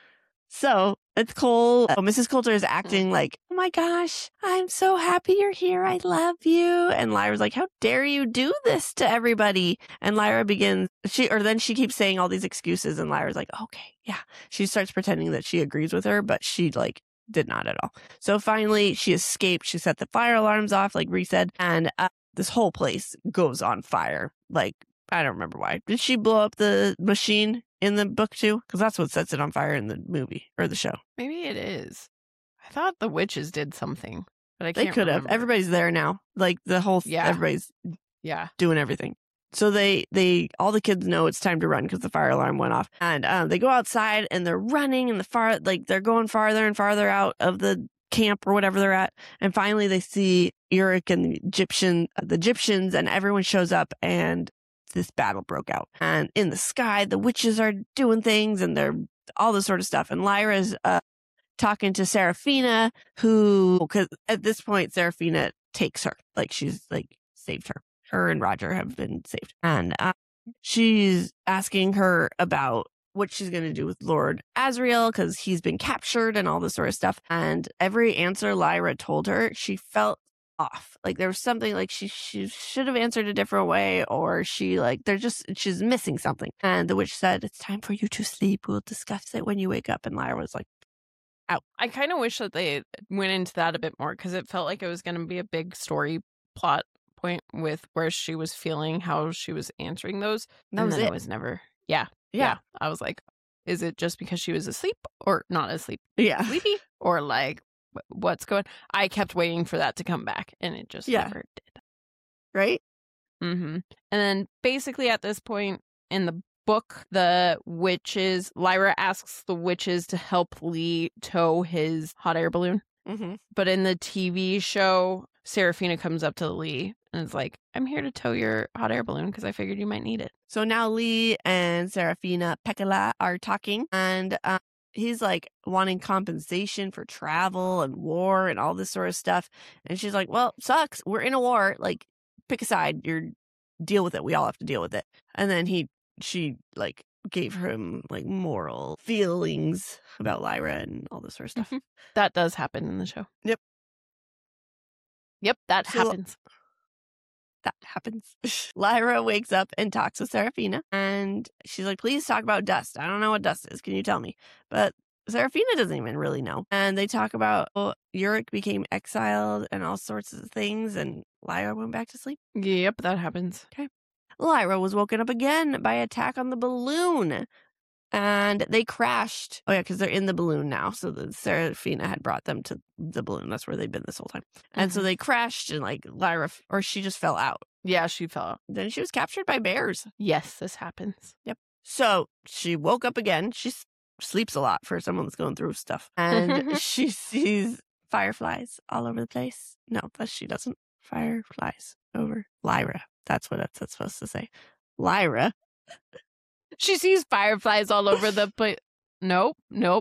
So it's Cole. Oh, Missus Coulter is acting like, oh my gosh, I'm so happy you're here. I love you. And Lyra's like, how dare you do this to everybody? And Lyra begins, she, or then she keeps saying all these excuses and Lyra's like, okay, yeah. She starts pretending that she agrees with her, but she like did not at all. So finally she escaped. She set the fire alarms off, like Ree said, and uh, this whole place goes on fire. Like, I don't remember why. Did she blow up the machine in the book too? Because that's what sets it on fire in the movie or the show. Maybe it is. I thought the witches did something, but I They can't could have. remember. Everybody's there now. Like the whole, Yeah. everybody's Yeah. doing everything. So they, they, all the kids know it's time to run because the fire alarm went off. And um, they go outside and they're running and the far, like they're going farther and farther out of the camp or whatever they're at. And finally they see Eric and the Egyptian, the Egyptians, and everyone shows up and this battle broke out. And in the sky, the witches are doing things and they're all this sort of stuff. And Lyra's uh, talking to Seraphina, who, because at this point, Seraphina takes her. Like she's like saved her. Her and Roger have been saved. And uh, she's asking her about what she's going to do with Lord Asriel because he's been captured and all this sort of stuff. And every answer Lyra told her, she felt off. Like there was something like she she should have answered a different way, or she like they're just she's missing something. And the witch said, it's time for you to sleep. We'll discuss it when you wake up. And Lyra was like, out. I kind of wish that they went into that a bit more because it felt like it was going to be a big story plot point with where she was feeling how she was answering those. That and was then it. it was never. Yeah, Yeah. yeah. I was like, is it just because she was asleep or not asleep? Yeah. Sleepy or like wh- what's going? I kept waiting for that to come back and it just Yeah. never did. Right? Mm-hmm. And then basically at this point in the book, the witches, Lyra asks the witches to help Lee tow his hot air balloon. Mm-hmm. But in the T V show, Seraphina comes up to Lee and is like, I'm here to tow your hot air balloon because I figured you might need it. So now Lee and Seraphina Pekala are talking, and uh, he's like wanting compensation for travel and war and all this sort of stuff. And she's like, well, sucks. We're in a war. Like, pick a side. You're deal with it. We all have to deal with it. And then he, she like gave him like moral feelings about Lyra and all this sort of stuff. That does happen in the show. Yep. Yep, that So- happens. That happens. Lyra wakes up and talks with Serafina, and she's like, please talk about dust. I don't know what dust is. Can you tell me? But Serafina doesn't even really know. And they talk about, well, Yurik became exiled and all sorts of things, and Lyra went back to sleep. Yep, that happens. Lyra was woken up again by attack on the balloon, and they crashed. Oh, yeah, because they're in the balloon now. So the Serafina had brought them to the balloon. That's where they've been this whole time. And so Mhm. they crashed, and like Lyra, or she just fell out. Yeah, she fell out. Then she was captured by bears. Yes, this happens. So she woke up again. She s- sleeps a lot for someone that's going through stuff. And she sees fireflies all over the place. No, but she doesn't. Fireflies over Lyra. That's what it's, it's supposed to say. Lyra. She sees fireflies all over the place. Nope, nope.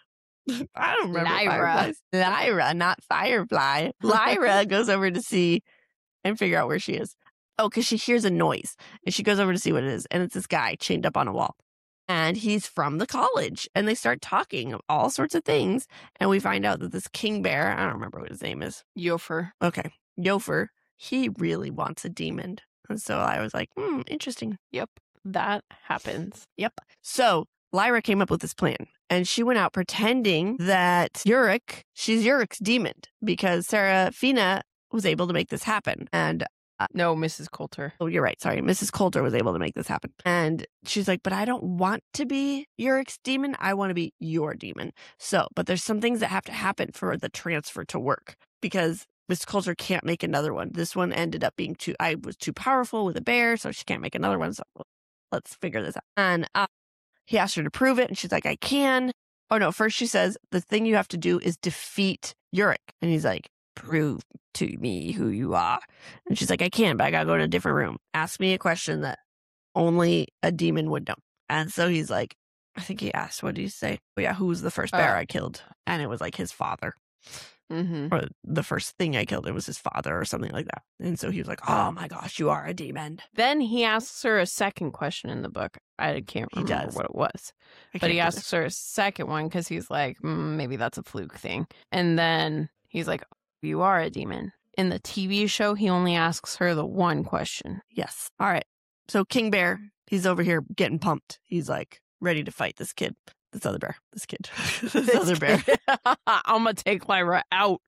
I don't remember Lyra. fireflies. Lyra, not firefly. Lyra goes over to see and figure out where she is. Oh, because she hears a noise and she goes over to see what it is. And it's this guy chained up on a wall. And he's from the college. And they start talking of all sorts of things. And we find out that this king bear, I don't remember what his name is. Yofer. Okay. Yofer, he really wants a demon. And so I was like, hmm, interesting. Yep, that happens. Yep. So Lyra came up with this plan, and she went out pretending that Yurik, she's Yurik's demon, because Serafina was able to make this happen. And No, Missus Coulter. oh, you're right. Sorry. Missus Coulter was able to make this happen. And she's like, but I don't want to be Yurik's demon. I want to be your demon. So, but there's some things that have to happen for the transfer to work, because Miss Coulter can't make another one. This one ended up being too, I was too powerful with a bear, so she can't make another one. So let's figure this out. And uh, he asked her to prove it, and she's like, I can. Oh, no. First, she says, the thing you have to do is defeat Yurik. And he's like, prove to me who you are. And she's like, I can, but I got to go to a different room. Ask me a question that only a demon would know. And so he's like, I think he asked, what did he say? Oh, yeah, who was the first bear Uh, I killed? And it was like his father. Mm-hmm. Or the first thing I killed, it was his father or something like that. And so he was like, oh my gosh, you are a demon. Then he asks her a second question in the book. I can't He remember does. what it was. I But he can't do asks her a second one because he's like, mm, maybe that's a fluke thing. And then he's like, you are a demon. In the T V show, he only asks her the one question. this. Yes. All right. So King Bear, he's over here getting pumped. He's like ready to fight this kid. This other bear. This kid. this other bear. I'm going to take Lyra out.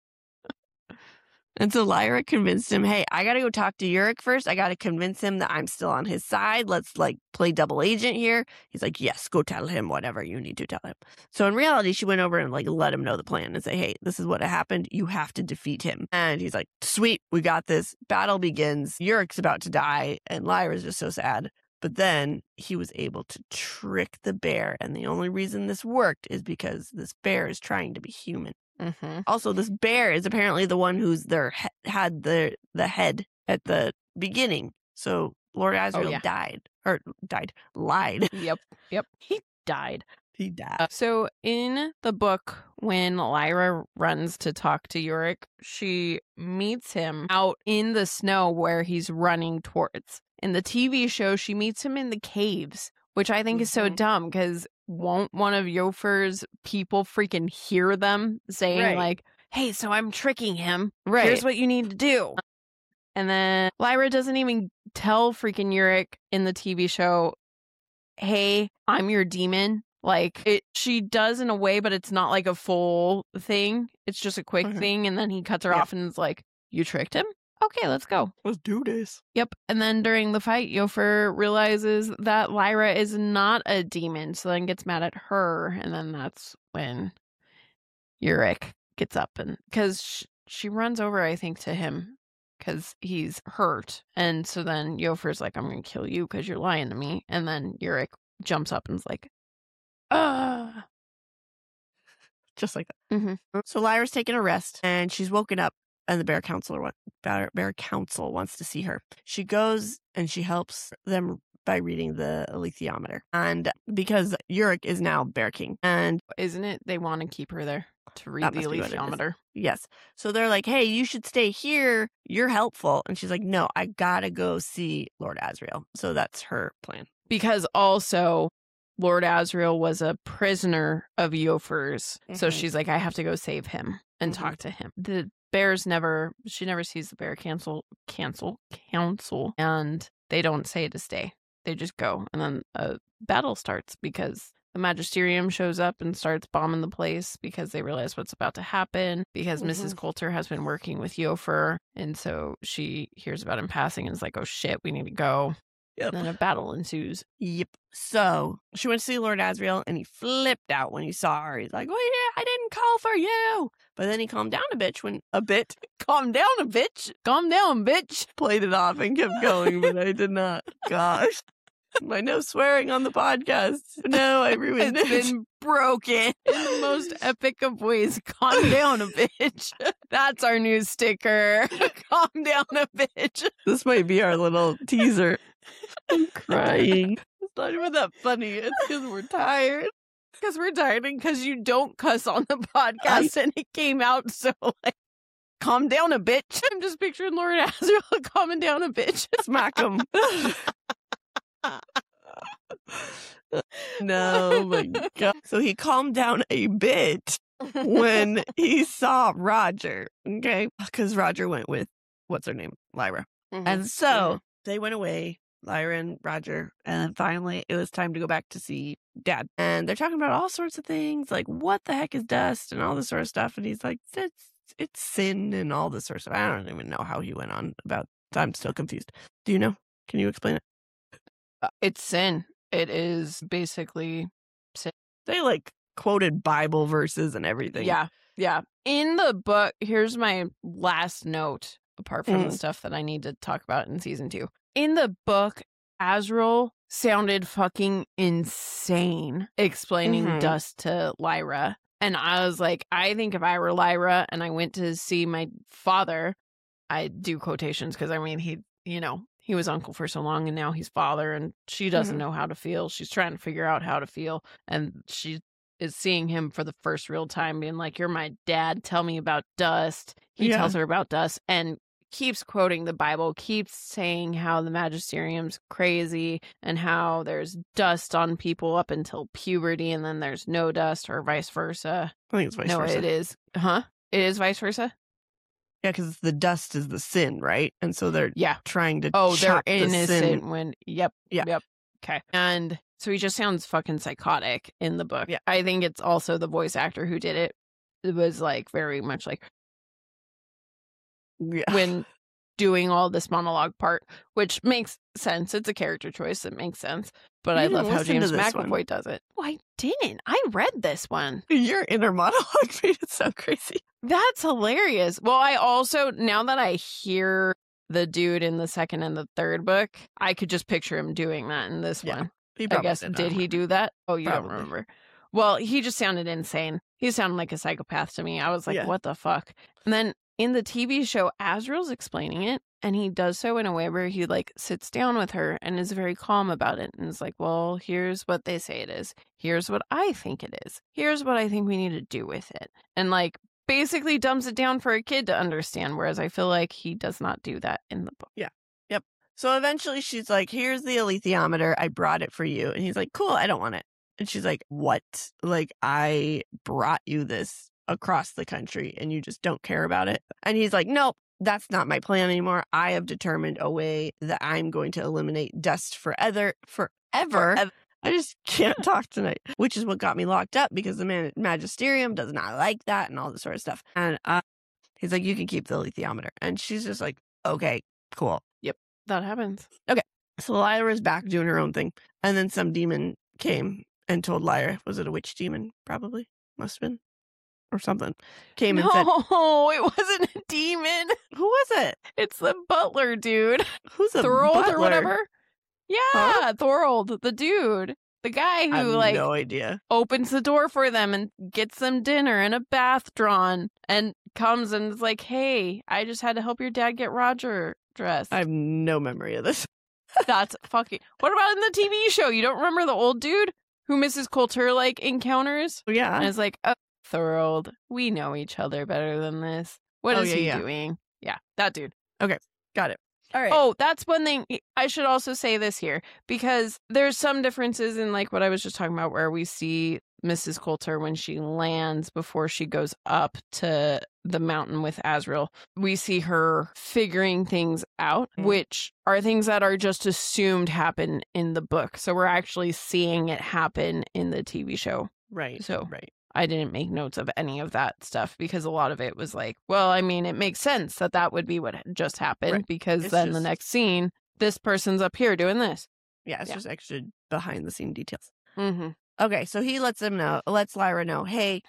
And so Lyra convinced him, hey, I got to go talk to Yurik first. I got to convince him that I'm still on his side. Let's like play double agent here. He's like, yes, go tell him whatever you need to tell him. So in reality, she went over and like let him know the plan and say, hey, this is what happened. You have to defeat him. And he's like, sweet, we got this. Battle begins. Yurik's about to die. And Lyra's just so sad. But then he was able to trick the bear. And the only reason this worked is because this bear is trying to be human. Mm-hmm. Also, this bear is apparently the one who's their he- had the the head at the beginning. So Lord Asriel yeah. died or died, lied. Yep. Yep. He died. He died. Uh, so in the book, when Lyra runs to talk to Yurik, she meets him out in the snow where he's running towards. In the T V show, she meets him in the caves, which I think is so Mhm. dumb because won't one of Yofer's people freaking hear them saying Right. like, hey, so I'm tricking him. Right. Here's what you need to do. And then Lyra doesn't even tell freaking Yurik in the T V show, hey, I'm your demon. Like, it, she does in a way, but it's not like a full thing. It's just a quick Okay. thing. And then he cuts her Yeah. off and is like, you tricked him? Okay, let's go. Let's do this. Yep. And then during the fight, Yofer realizes that Lyra is not a demon, so then gets mad at her. And then that's when Yurik gets up and because sh- she runs over, I think, to him because he's hurt. And so then Yofer's like, I'm going to kill you because you're lying to me. And then Yurik jumps up and is like, ah. Just like that. Mhm. So Lyra's taking a rest and she's woken up, and the bear counselor wa- bear, bear council wants to see her. She goes and she helps them by reading the alethiometer. And because Yurik is now Bear King. And Isn't it? They want to keep her there to read That the must be what it is. alethiometer. yes. So they're like, hey, you should stay here. You're helpful. And she's like, no, I gotta go see Lord Asriel. So that's her plan. Because also Lord Asriel was a prisoner of Yofor's. So Mhm. she's like, I have to go save him and Mhm. talk to him. The bears never, she never sees the bear cancel, cancel, council, and they don't say to stay. They just go. And then a battle starts because the Magisterium shows up and starts bombing the place because they realize what's about to happen, because Mhm. Missus Coulter has been working with Yofor. And so she hears about him passing and is like, oh shit, we need to go. Yep. And then a battle ensues. Yep. So she went to see Lord Asriel, and he flipped out when he saw her. He's like, "Oh yeah, I didn't call for you." But then he calmed down a bitch when a bit Calm down, a bitch. Calm down, bitch. played it off and kept going, but I did not. Gosh, my no swearing on the podcast. No, I ruined It's it. been broken in the most epic of ways. Calm down, a bitch. That's our new sticker. Calm down, a bitch. This might be our little teaser. I'm crying. It's not even that funny. It's because we're tired. Because we're tired and because you don't cuss on the podcast and it came out so like, calm down a bitch. I'm just picturing Lord Asriel calming down a bitch. Smack him. No, my God. So he calmed down a bit when he saw Roger, okay? Because Roger went with, what's her name? Lyra. And so they went away, Lyra and Roger, and then finally it was time to go back to see Dad. And they're talking about all sorts of things, like what the heck is dust and all this sort of stuff. And he's like, it's, it's sin and all this sort of stuff. I don't even know how he went on about, I'm still confused. Do you know? Can you explain it? Uh, it's sin. It is basically sin. They like quoted Bible verses and everything. Yeah. Yeah. In the book, here's my last note, apart from Mm. the stuff that I need to talk about in season two. In the book, Asriel sounded fucking insane explaining Mhm. dust to Lyra. And I was like, I think if I were Lyra and I went to see my father, I do quotations because I mean, he, you know, he was uncle for so long and now he's father and she doesn't Mhm. know how to feel. She's trying to figure out how to feel. And she is seeing him for the first real time being like, you're my dad. Tell me about dust. He Yeah. tells her about dust and keeps quoting the Bible, keeps saying how the Magisterium's crazy and how there's dust on people up until puberty and then there's no dust or vice versa. I think it's vice no, versa. it is. Huh? It is vice versa? Yeah, because the dust is the sin, right? And so they're Yeah. trying to Oh, they're chop the innocent sin. when, yep. Yeah. Yep. Okay. And so he just sounds fucking psychotic in the book. Yeah. I think it's also the voice actor who did it. It was like very much like Yeah. when doing all this monologue part, which makes sense. It's a character choice that makes sense. But You I didn't love how listen to James this one. McAvoy does it. Oh, I didn't. I read this one. Your inner monologue made it so crazy. That's hilarious. Well, I also, now that I hear the dude in the second and the third book, I could just picture him doing that in this Yeah. one. He I probably guess, did, I did don't he remember. do that? Oh, you Probably. don't remember. Well, he just sounded insane. He sounded like a psychopath to me. I was like, Yeah. what the fuck? And then in the T V show, Asriel's explaining it, and he does so in a way where he like sits down with her and is very calm about it and is like, well, here's what they say it is. Here's what I think it is. Here's what I think we need to do with it. And like basically dumbs it down for a kid to understand, whereas I feel like he does not do that in the book. So eventually she's like, here's the alethiometer. I brought it for you. And he's like, cool, I don't want it. And she's like, what? Like, I brought you this across the country and you just don't care about it. And he's like, nope, that's not my plan anymore. I have determined a way that I'm going to eliminate dust forever. Forever. Forever. I just can't talk tonight, which is what got me locked up because the man- Magisterium does not like that and all this sort of stuff. And uh, he's like, you can keep the alethiometer. And she's just like, okay, cool. That happens. So Lyra's back doing her own thing. And then some demon came and told Lyra, was it a witch demon? Probably. Must have been. Or something. Came and said, No, it wasn't a demon. who was it? It's the butler dude. Who's a Thorold butler? or whatever. Yeah, Huh? Thorold, the dude. The guy I have who like no idea. opens the door for them and gets them dinner and a bath drawn and comes and is like, hey, I just had to help your dad get Roger dressed. I have no memory of this. That's fucking... What about in the T V show? You don't remember the old dude who Missus Coulter like encounters? Yeah. And is like, oh, Thorold, we know each other better than this. What Oh, is yeah, he yeah. doing? Yeah, that dude. Got it. All right. Oh, that's one thing. I should also say this here because there's some differences in like what I was just talking about where we see Missus Coulter when she lands before she goes up to the mountain with Azriel. We see her figuring things out, Mhm. which are things that are just assumed happen in the book. So we're actually seeing it happen in the T V show. Right. So- right. I didn't make notes of any of that stuff because a lot of it was like, well, I mean, it makes sense that that would be what just happened Right. because It's then the just- next scene, this person's up here doing this. Yeah, it's Yeah. just extra behind the scene details. Mm-hmm. Okay, so he lets him know, lets Lyra know, hey,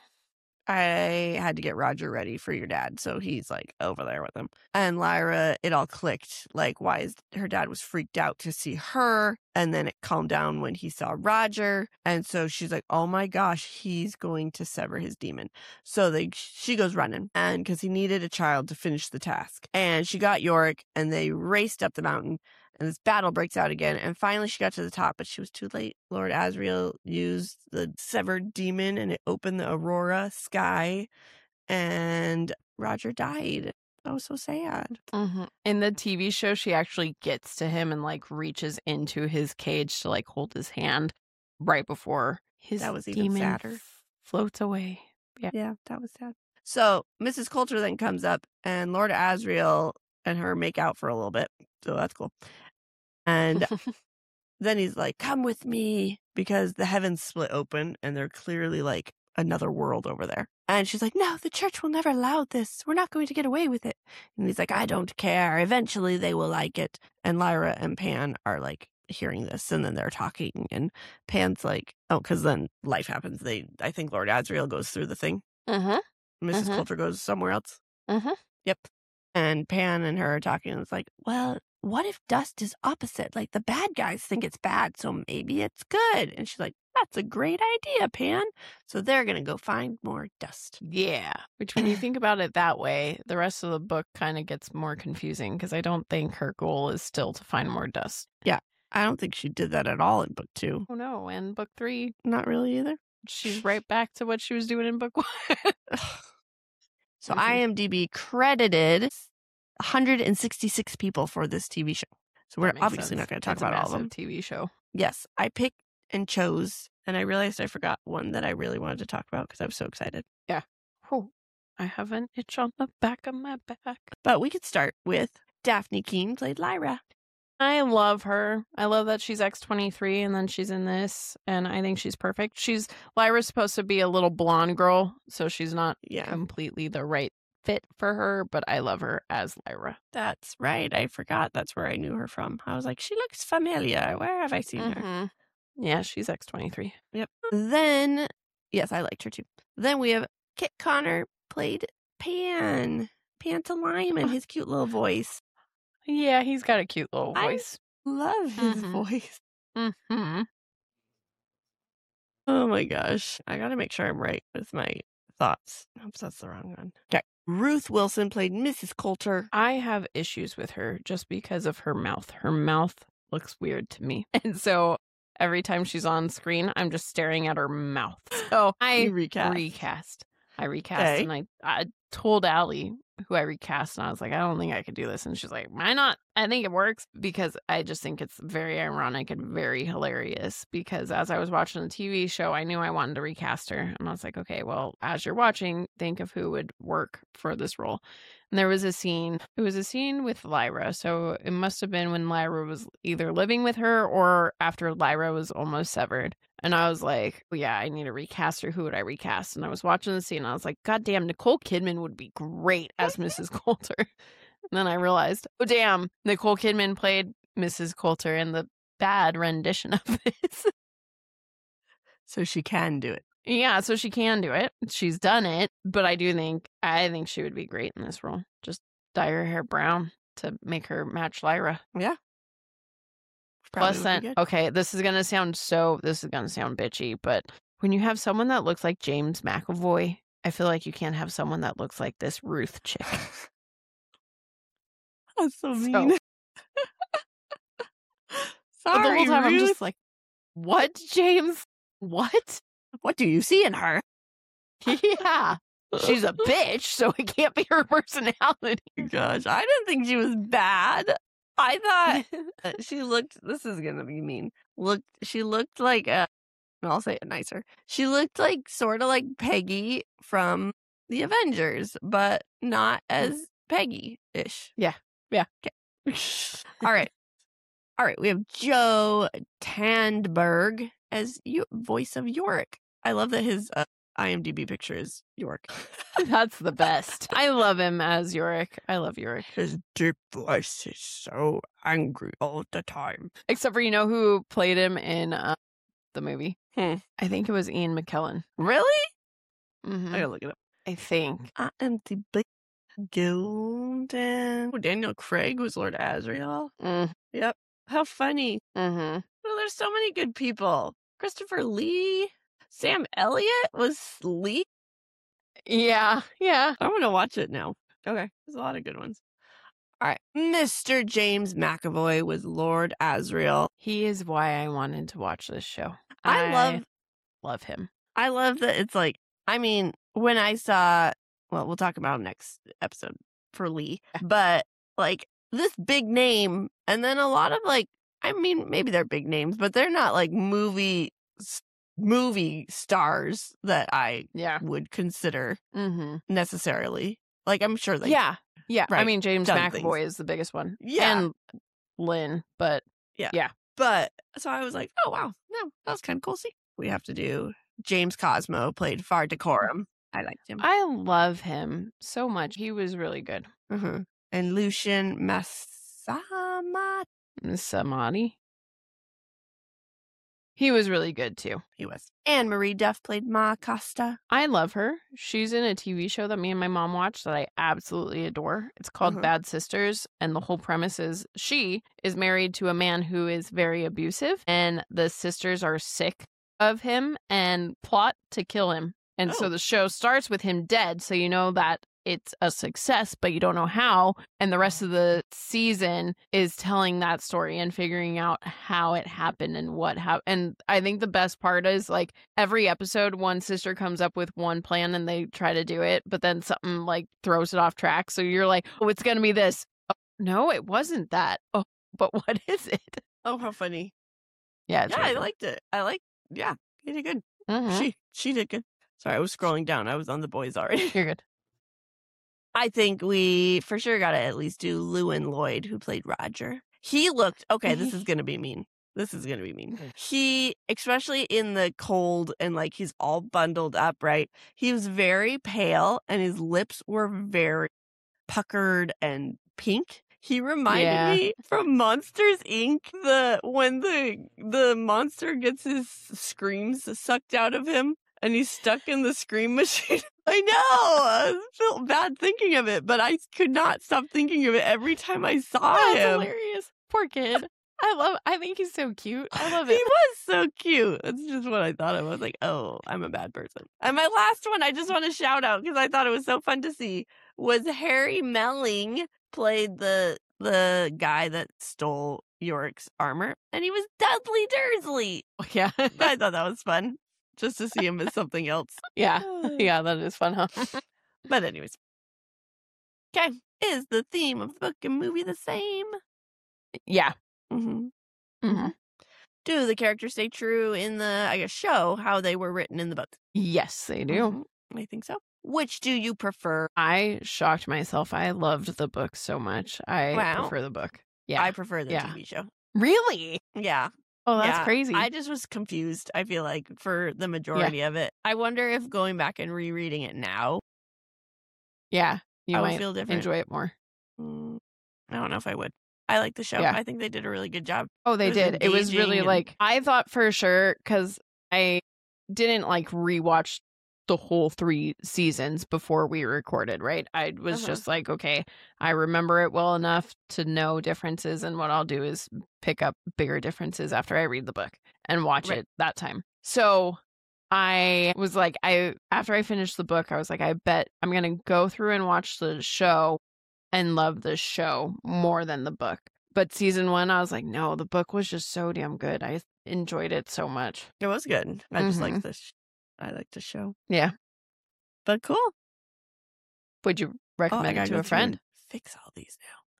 I had to get Roger ready for your dad. So he's like over there with him. And Lyra, it all clicked. Like, why is her dad was freaked out to see her. And then it calmed down when he saw Roger. And so she's like, oh my gosh, he's going to sever his demon. So they, she goes running and because he needed a child to finish the task. And she got Yorick and they raced up the mountain. And this battle breaks out again. And finally she got to the top, but she was too late. Lord Azriel used the severed demon and it opened the Aurora sky. And Roger died. That was so sad. Mm-hmm. In the T V show, she actually gets to him and like reaches into his cage to like hold his hand right before his That was even demon sadder. f- floats away. Yeah. Yeah, that was sad. So Missus Coulter then comes up and Lord Azriel and her make out for a little bit. So that's cool. And then he's like, come with me because the heavens split open and they're clearly like another world over there. And she's like, no, the church will never allow this. We're not going to get away with it. And he's like, I don't care. Eventually they will like it. And Lyra and Pan are like hearing this and then they're talking and Pan's like, oh, because then life happens. They, I think Lord Azriel goes through the thing. Mm-hmm. Missus Mhm. Coulter goes somewhere else. Mm-hmm. Yep. And Pan and her are talking and it's like, well, what if dust is opposite? Like the bad guys think it's bad, so maybe it's good. And she's like, that's a great idea, Pan. So they're going to go find more dust. Yeah. Which, when you think about it that way, the rest of the book kind of gets more confusing because I don't think her goal is still to find more dust. I don't think she did that at all in book two. Oh, no. And book three, Not really either. she's right back to what she was doing in book one. So Mhm. IMDb credited one hundred sixty-six people for this T V show. So we're That makes obviously sense. not going to talk It's a about all of them. massive T V show. Yes, I picked and chose, and I realized I forgot one that I really wanted to talk about because I was so excited. Oh, I have an itch on the back of my back. But we could start with Daphne Keene played Lyra. I love her. I love that she's X twenty-three and then she's in this, and I think she's perfect. She's Lyra's supposed to be a little blonde girl, so she's not Yeah, completely the right fit for her, but I love her as Lyra. that's right. I forgot that's where I knew her from. I was like, she looks familiar. Where have I seen her? Mhm. Yeah, she's X twenty-three. Yep. Then, yes, I liked her too. Then we have Kit Connor played Pan. Pantomime and his cute little voice. Yeah, he's got a cute little I- voice. Love his Mhm. voice. Mm-hmm. Oh my gosh. I gotta make sure I'm right with my thoughts. Oops, that's the wrong one. Okay. Ruth Wilson played Missus Coulter. I have issues with her just because of her mouth. Her mouth looks weird to me. And so every time she's on screen, I'm just staring at her mouth. So I You recast. recast. I recast Okay. and I, I told Allie who I recast and I was like, I don't think I could do this. And she's like, why not? I think it works because I just think it's very ironic and very hilarious because as I was watching the T V show, I knew I wanted to recast her. And I was like, okay, well, as you're watching, think of who would work for this role. And there was a scene, it was a scene with Lyra. So it must have been when Lyra was either living with her or after Lyra was almost severed. And I was like, well, yeah, I need to recast her. Who would I recast? And I was watching the scene and I was like, God damn, Nicole Kidman would be great as Missus Coulter. And then I realized, oh, damn, Nicole Kidman played Missus Coulter in the bad rendition of this. So she can do it. Yeah, so she can do it. She's done it. But I do think, I think she would be great in this role. Just dye her hair brown to make her match Lyra. Probably Plus, would then, be good. okay, this is going to sound so, this is going to sound bitchy, but when you have someone that looks like James McAvoy, I feel like you can't have someone that looks like this Ruth chick. That's so So- mean. But the Sorry, whole time I'm Ruth. just like, what, James? What? What do you see in her? Yeah. She's a bitch, so it can't be her personality. Gosh, I didn't think she was bad. I thought uh, she looked, this is going to be mean. Looked, she looked like, a, I'll say it nicer. She looked like sort of like Peggy from the Avengers, but not as Peggy-ish. Yeah. Yeah. Okay. All right. All right. We have Joe Tandberg as you, voice of Yorick. I love that his uh, IMDb picture is Yorick. That's the best. I love him as Yorick. I love Yorick. His deep voice is so angry all the time. Except for, you know who played him in uh, the movie? Hmm. I think it was Ian McKellen. Really? Mm-hmm. I gotta look it up. I think. I am the big golden. Oh, Daniel Craig was Lord Asriel. Mm. Yep. How funny. Mm-hmm. Well, there's so many good people. Christopher Lee. Sam Elliott was Lee. Yeah. Yeah. I want to watch it now. Okay. There's a lot of good ones. All right. Mister James McAvoy was Lord Asriel. He is why I wanted to watch this show. I love love him. I love that it's like, I mean, when I saw, well, we'll talk about next episode for Lee, but like this big name, and then a lot of like, I mean, maybe they're big names, but they're not like movie movie stars that I Yeah. would consider Mm-hmm. necessarily. Like, I'm sure they, Yeah. Yeah. I Right. mean, James Done McAvoy things. is the biggest one. Yeah. And Lynn, but but so I was like, oh wow, no, that was kind of cool. See, we have to do James Cosmo played Far Decorum. I liked him. I love him so much. He was really good. Uh-huh. And Lucian Masama. Samadi. He was really good too. He was. Anne Marie Duff played Ma Costa. I love her. She's in a T V show that me and my mom watch that I absolutely adore. It's called Uh-huh. Bad Sisters. And the whole premise is she is married to a man who is very abusive, and the sisters are sick of him and plot to kill him. And Oh. so the show starts with him dead. So you know that it's a success, but you don't know how. And the rest of the season is telling that story and figuring out how it happened and what happened. And I think the best part is like every episode, one sister comes up with one plan and they try to do it, but then something like throws it off track. So you're like, oh, it's going to be this. Oh, no, it wasn't that. Oh, but what is it? Oh, how funny. Yeah, it's Yeah, really I good. liked it. I like, yeah, he did good. Mhm. She, she did good. Sorry, I was scrolling down. I was on the boys already. You're good. I think we for sure got to at least do Lewin Lloyd, who played Roger. He looked, okay, this is going to be mean. This is going to be mean. He, especially in the cold and like he's all bundled up, right? He was very pale and his lips were very puckered and pink. He reminded Yeah. me from Monsters Incorporated. The when the the monster gets his screams sucked out of him and he's stuck in the scream machine. I know. I felt bad thinking of it, but I could not stop thinking of it every time I saw That's him. hilarious. Poor kid. I love I think he's so cute. I love He it. was so cute. That's just what I thought of. I was like, oh, I'm a bad person. And my last one, I just want to shout out because I thought it was so fun to see, was Harry Melling played the the guy that stole Yorick's armor, and he was Dudley Dursley. Yeah. I thought that was fun, just to see him as something else. Yeah. Yeah, that is fun, huh? But anyways. Okay. Is the theme of the book and movie the same? Yeah. Mm-hmm. hmm Do the characters stay true in the, I guess, show how they were written in the book? Yes, they do. Mhm. I think so. Which do you prefer? I shocked myself. I loved the book so much. I Wow. prefer the book. Yeah. I prefer the Yeah. T V show. Really? Yeah. Oh, that's yeah. crazy. I just was confused, I feel like, for the majority of it. I wonder if going back and rereading it now, yeah. You I would might feel different. enjoy it more. Mm, I don't know if I would. I like the show. Yeah. I think they did a really good job. Oh, they It was did. It was really engaging and- like, I thought for sure, because I didn't like rewatch the whole three seasons before we recorded, right? I was Uh-huh. just like, okay, I remember it well enough to know differences. And what I'll do is pick up bigger differences after I read the book and watch Right. it that time. So I was like, I, after I finished the book, I was like, I bet I'm going to go through and watch the show and love the show more than the book. But season one, I was like, no, the book was just so damn good. I enjoyed it so much. It was good. I just Mhm. like this. I like the show. Yeah. But cool. Would you Oh, I recommend gotta it to go a through friend? and fix all these now.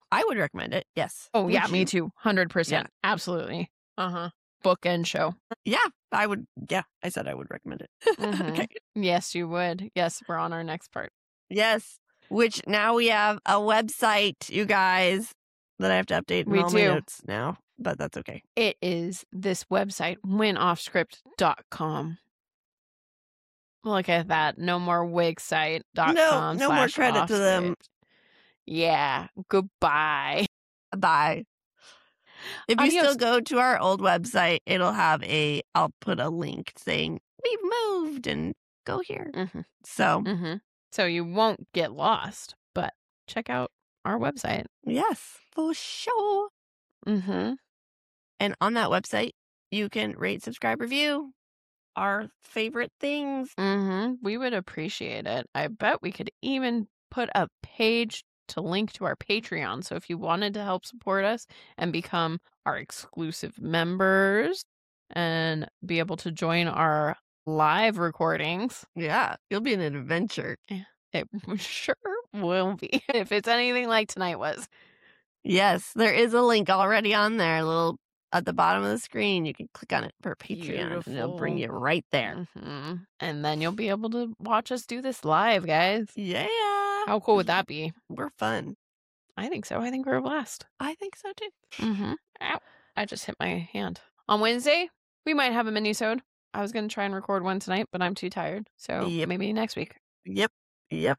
I would recommend it. Yes. Oh, Would yeah, me you? too. one hundred percent. Absolutely. Uh-huh. Book and show. Yeah, I would. Yeah, I said I would recommend it. Mhm. Okay. Yes, you would. Yes, we're on our next part. Yes. Which now we have a website, you guys, that I have to update in We all my do. notes now, but that's okay. It is this website, win off script dot com. Look at that. No more wig-site dot com No, no more slash credit to them. offscript. Yeah. Goodbye. Bye. If you Adios. still go to our old website, it'll have a, I'll put a link saying, we've moved and go here. Mm-hmm. So, Mm-hmm. So you won't get lost, but check out our website. yes, for sure. Mm-hmm. And on that website, you can rate, subscribe, review our favorite things. Mm-hmm. We would appreciate it. I bet we could even put a page to link to our Patreon. So if you wanted to help support us and become our exclusive members and be able to join our live recordings, Yeah, it'll be an adventure. it sure will be. If it's anything like tonight was. Yes, there is a link already on there, a little at the bottom of the screen. You can click on it for Patreon and it'll bring you Beautiful. right there. Mm-hmm. And then you'll be able to watch us do this live, guys. Yeah. How cool would that be? We're fun. I think so. I think we're a blast. I think so too. Mm-hmm. Ow. I just hit my hand. On Wednesday, we might have a mini-sode. I was going to try and record one tonight, but I'm too tired. So Yep. maybe next week. Yep. Yep.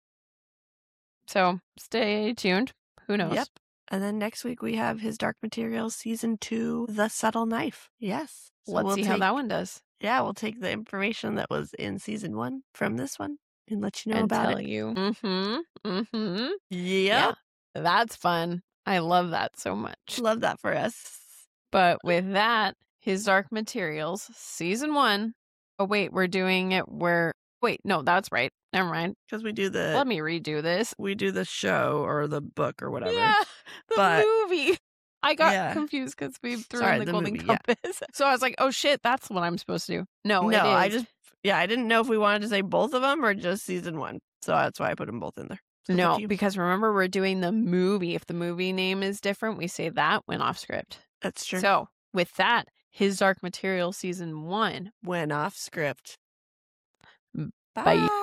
So stay tuned. Who knows? Yep. And then next week we have His Dark Materials season two, The Subtle Knife. Yes. So Let's we'll see how take- that one does. Yeah, we'll take the information that was in season one from this one and let you know and about tell it. you. Mm-hmm. Mm-hmm. Yeah. Yeah. That's fun. I love that so much. Love that for us. But with that, His Dark Materials, season one. Oh, wait, we're doing it where. Wait, no, that's right. Never mind. Because we do the Let me redo this. we do the show or the book or whatever. Yeah, the But- movie. I got Yeah. confused because we threw Sorry, in the, the Golden movie, yeah. Compass. So I was like, oh shit, that's what I'm supposed to do. No, No, it is. I just yeah, I didn't know if we wanted to say both of them or just season one. So that's why I put them both in there. So No, thank you. because remember, we're doing the movie. If the movie name is different, we say that went off script. That's true. So with that, His Dark Material season one. Went off script. Mm, Bye. bye.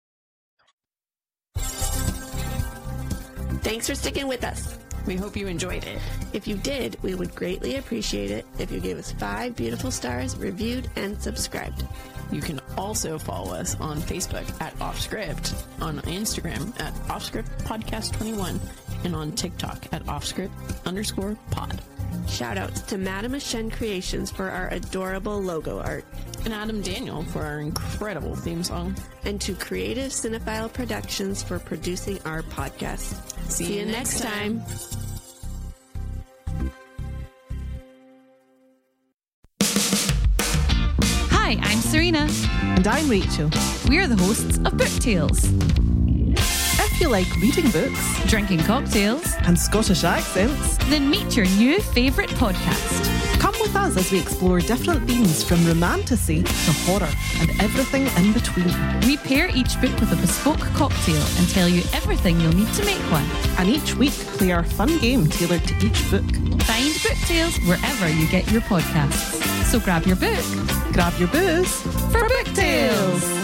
Thanks for sticking with us. We hope you enjoyed it. If you did, we would greatly appreciate it if you gave us five beautiful stars, reviewed, and subscribed. You can also follow us on Facebook at Offscript, on Instagram at Offscript Podcast twenty-one, and on TikTok at Offscript underscore pod. Shout outs to Madame Shen Creations for our adorable logo art, And Adam Daniel for our incredible theme song. and to Creative Cinephile Productions for producing our podcast. See you next time. Hi, I'm Serena. And I'm Rachel. We're the hosts of Book Tales, If you like reading books drinking cocktails, and Scottish accents, then meet your new favourite podcast. come with us as we explore different themes from romantasy to horror and everything in between. We pair each book with a bespoke cocktail and tell you everything you'll need to make one. And each week, play our fun game tailored to each book. Find Book Tales wherever you get your podcasts. So grab your book Grab your booze for Book Tales.